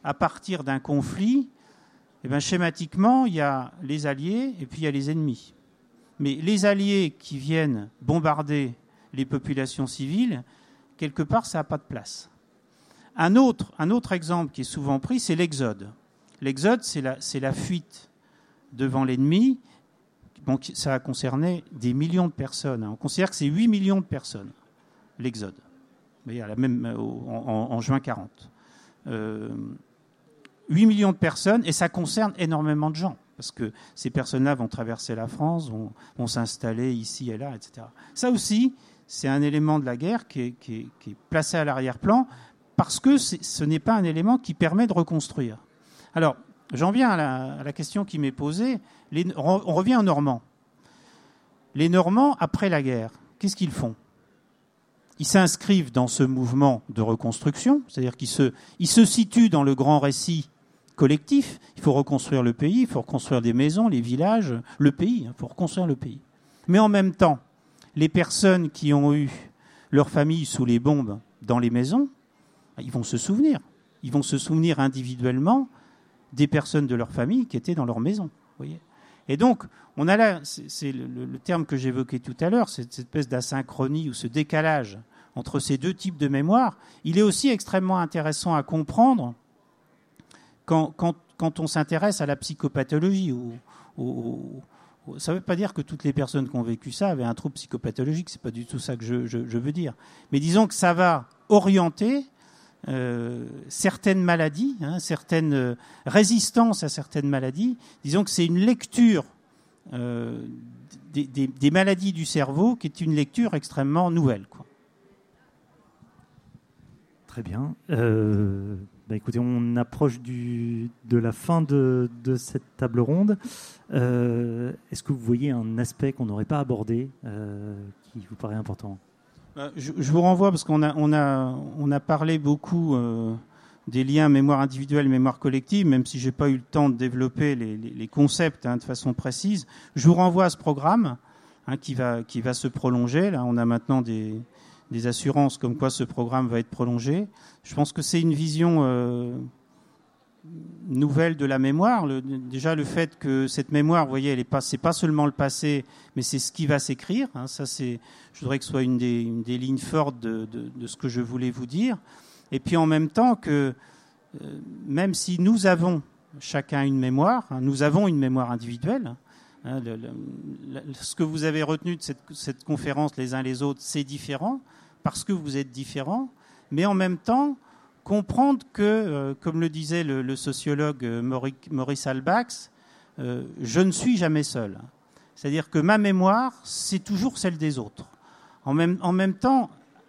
à partir d'un conflit, eh bien, schématiquement, il y a les alliés et puis il y a les ennemis. Mais les alliés qui viennent bombarder les populations civiles, quelque part, ça n'a pas de place. Un autre, un autre exemple qui est souvent pris, c'est l'exode. L'exode, c'est la, c'est la fuite devant l'ennemi. Bon, ça a concerné des millions de personnes. On considère que c'est huit millions de personnes, l'exode. Vous voyez, à la même, en, en, en juin quarante. Euh, huit millions de personnes, et ça concerne énormément de gens, parce que ces personnes-là vont traverser la France, vont, vont s'installer ici et là, et cetera. Ça aussi, c'est un élément de la guerre qui est, qui est, qui est placé à l'arrière-plan, parce que ce n'est pas un élément qui permet de reconstruire. Alors, j'en viens à la, à la question qui m'est posée. Les, on revient aux Normands. Les Normands, après la guerre, qu'est-ce qu'ils font ? Ils s'inscrivent dans ce mouvement de reconstruction, c'est-à-dire qu'ils se, ils se situent dans le grand récit collectif. Il faut reconstruire le pays, il faut reconstruire des maisons, les villages, le pays. Il faut reconstruire le pays. Mais en même temps, les personnes qui ont eu leur famille sous les bombes dans les maisons, ils vont se souvenir. Ils vont se souvenir individuellement des personnes de leur famille qui étaient dans leur maison. Vous voyez ? Et donc, on a là, c'est, c'est le, le terme que j'évoquais tout à l'heure, cette, cette espèce d'asynchronie ou ce décalage entre ces deux types de mémoire. Il est aussi extrêmement intéressant à comprendre quand, quand, quand on s'intéresse à la psychopathologie. Ou, ou, ou, ça ne veut pas dire que toutes les personnes qui ont vécu ça avaient un trouble psychopathologique, c'est pas du tout ça que je, je, je veux dire. Mais disons que ça va orienter Euh, certaines maladies, hein, certaines euh, résistances à certaines maladies. Disons que c'est une lecture euh, des, des, des maladies du cerveau qui est une lecture extrêmement nouvelle, quoi. Très bien. Euh, bah écoutez, on approche du, de la fin de, de cette table ronde. Euh, est-ce que vous voyez un aspect qu'on n'aurait pas abordé euh, qui vous paraît important ? Je, je vous renvoie, parce qu'on a, on a, on a parlé beaucoup euh, des liens mémoire individuelle, mémoire collective, même si je n'ai pas eu le temps de développer les, les, les concepts hein, de façon précise. Je vous renvoie à ce programme hein, qui, va, qui va se prolonger. Là, on a maintenant des, des assurances comme quoi ce programme va être prolongé. Je pense que c'est une vision euh, nouvelle de la mémoire. Le, déjà, le fait que cette mémoire, vous voyez, elle est pas, c'est pas seulement le passé, mais c'est ce qui va s'écrire. Hein, ça, c'est, je voudrais que ce soit une des, une des lignes fortes de, de, de ce que je voulais vous dire. Et puis, en même temps, que euh, même si nous avons chacun une mémoire, hein, nous avons une mémoire individuelle. Hein, le, le, le, ce que vous avez retenu de cette, cette conférence les uns les autres, c'est différent, parce que vous êtes différents. Mais en même temps, comprendre que, euh, comme le disait le, le sociologue Maurice Halbach, euh, je ne suis jamais seul. C'est-à-dire que ma mémoire, c'est toujours celle des autres. En même, en même temps,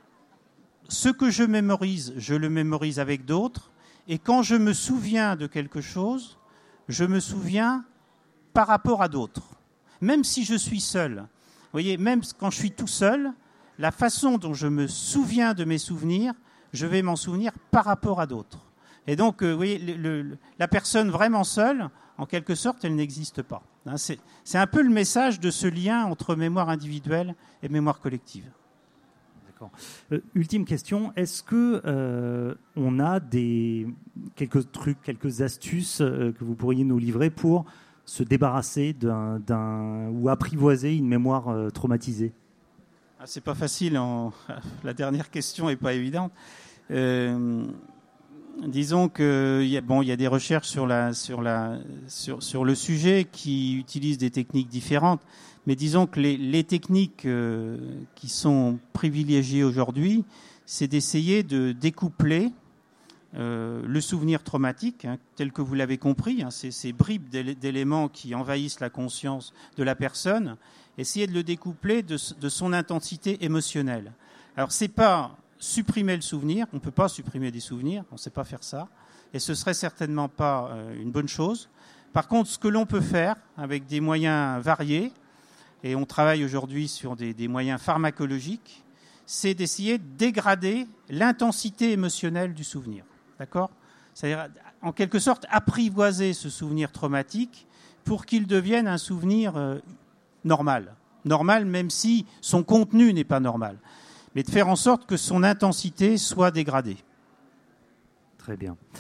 ce que je mémorise, je le mémorise avec d'autres. Et quand je me souviens de quelque chose, je me souviens par rapport à d'autres. Même si je suis seul. Vous voyez, même quand je suis tout seul, la façon dont je me souviens de mes souvenirs, je vais m'en souvenir par rapport à d'autres. Et donc, euh, vous voyez, le, le, la personne vraiment seule, en quelque sorte, elle n'existe pas. Hein, c'est, c'est un peu le message de ce lien entre mémoire individuelle et mémoire collective. D'accord. Euh, ultime question, est-ce que euh, on a des, quelques trucs, quelques astuces euh, que vous pourriez nous livrer pour se débarrasser d'un, d'un, ou apprivoiser une mémoire euh, traumatisée ? Ah, c'est pas facile. En... La dernière question est pas évidente. Euh, disons que y a, bon, il y a des recherches sur la, sur la, sur, sur le sujet qui utilisent des techniques différentes. Mais disons que les, les techniques euh, qui sont privilégiées aujourd'hui, c'est d'essayer de découpler euh, le souvenir traumatique, hein, tel que vous l'avez compris, hein, ces, ces bribes d'éléments qui envahissent la conscience de la personne, essayer de le découpler de, de son intensité émotionnelle. Alors, c'est pas supprimer le souvenir, on ne peut pas supprimer des souvenirs, on ne sait pas faire ça, et ce serait certainement pas euh, une bonne chose. Par contre, ce que l'on peut faire avec des moyens variés, et on travaille aujourd'hui sur des, des moyens pharmacologiques, c'est d'essayer de dégrader l'intensité émotionnelle du souvenir. D'accord ? C'est-à-dire, en quelque sorte, apprivoiser ce souvenir traumatique pour qu'il devienne un souvenir euh, normal. Normal, même si son contenu n'est pas normal. Mais de faire en sorte que son intensité soit dégradée. Très bien.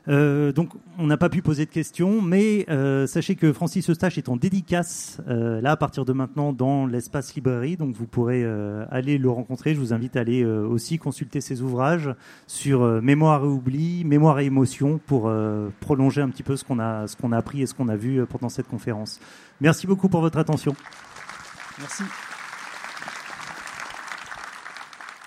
Euh, donc, on n'a pas pu poser de questions, mais euh, sachez que Francis Eustache est en dédicace, euh, là, à partir de maintenant, dans l'espace librairie. Donc, vous pourrez euh, aller le rencontrer. Je vous invite à aller euh, aussi consulter ses ouvrages sur euh, mémoire et oubli, mémoire et émotion, pour euh, prolonger un petit peu ce qu'on a, ce qu'on a appris et ce qu'on a vu euh, pendant cette conférence. Merci beaucoup pour votre attention. Merci.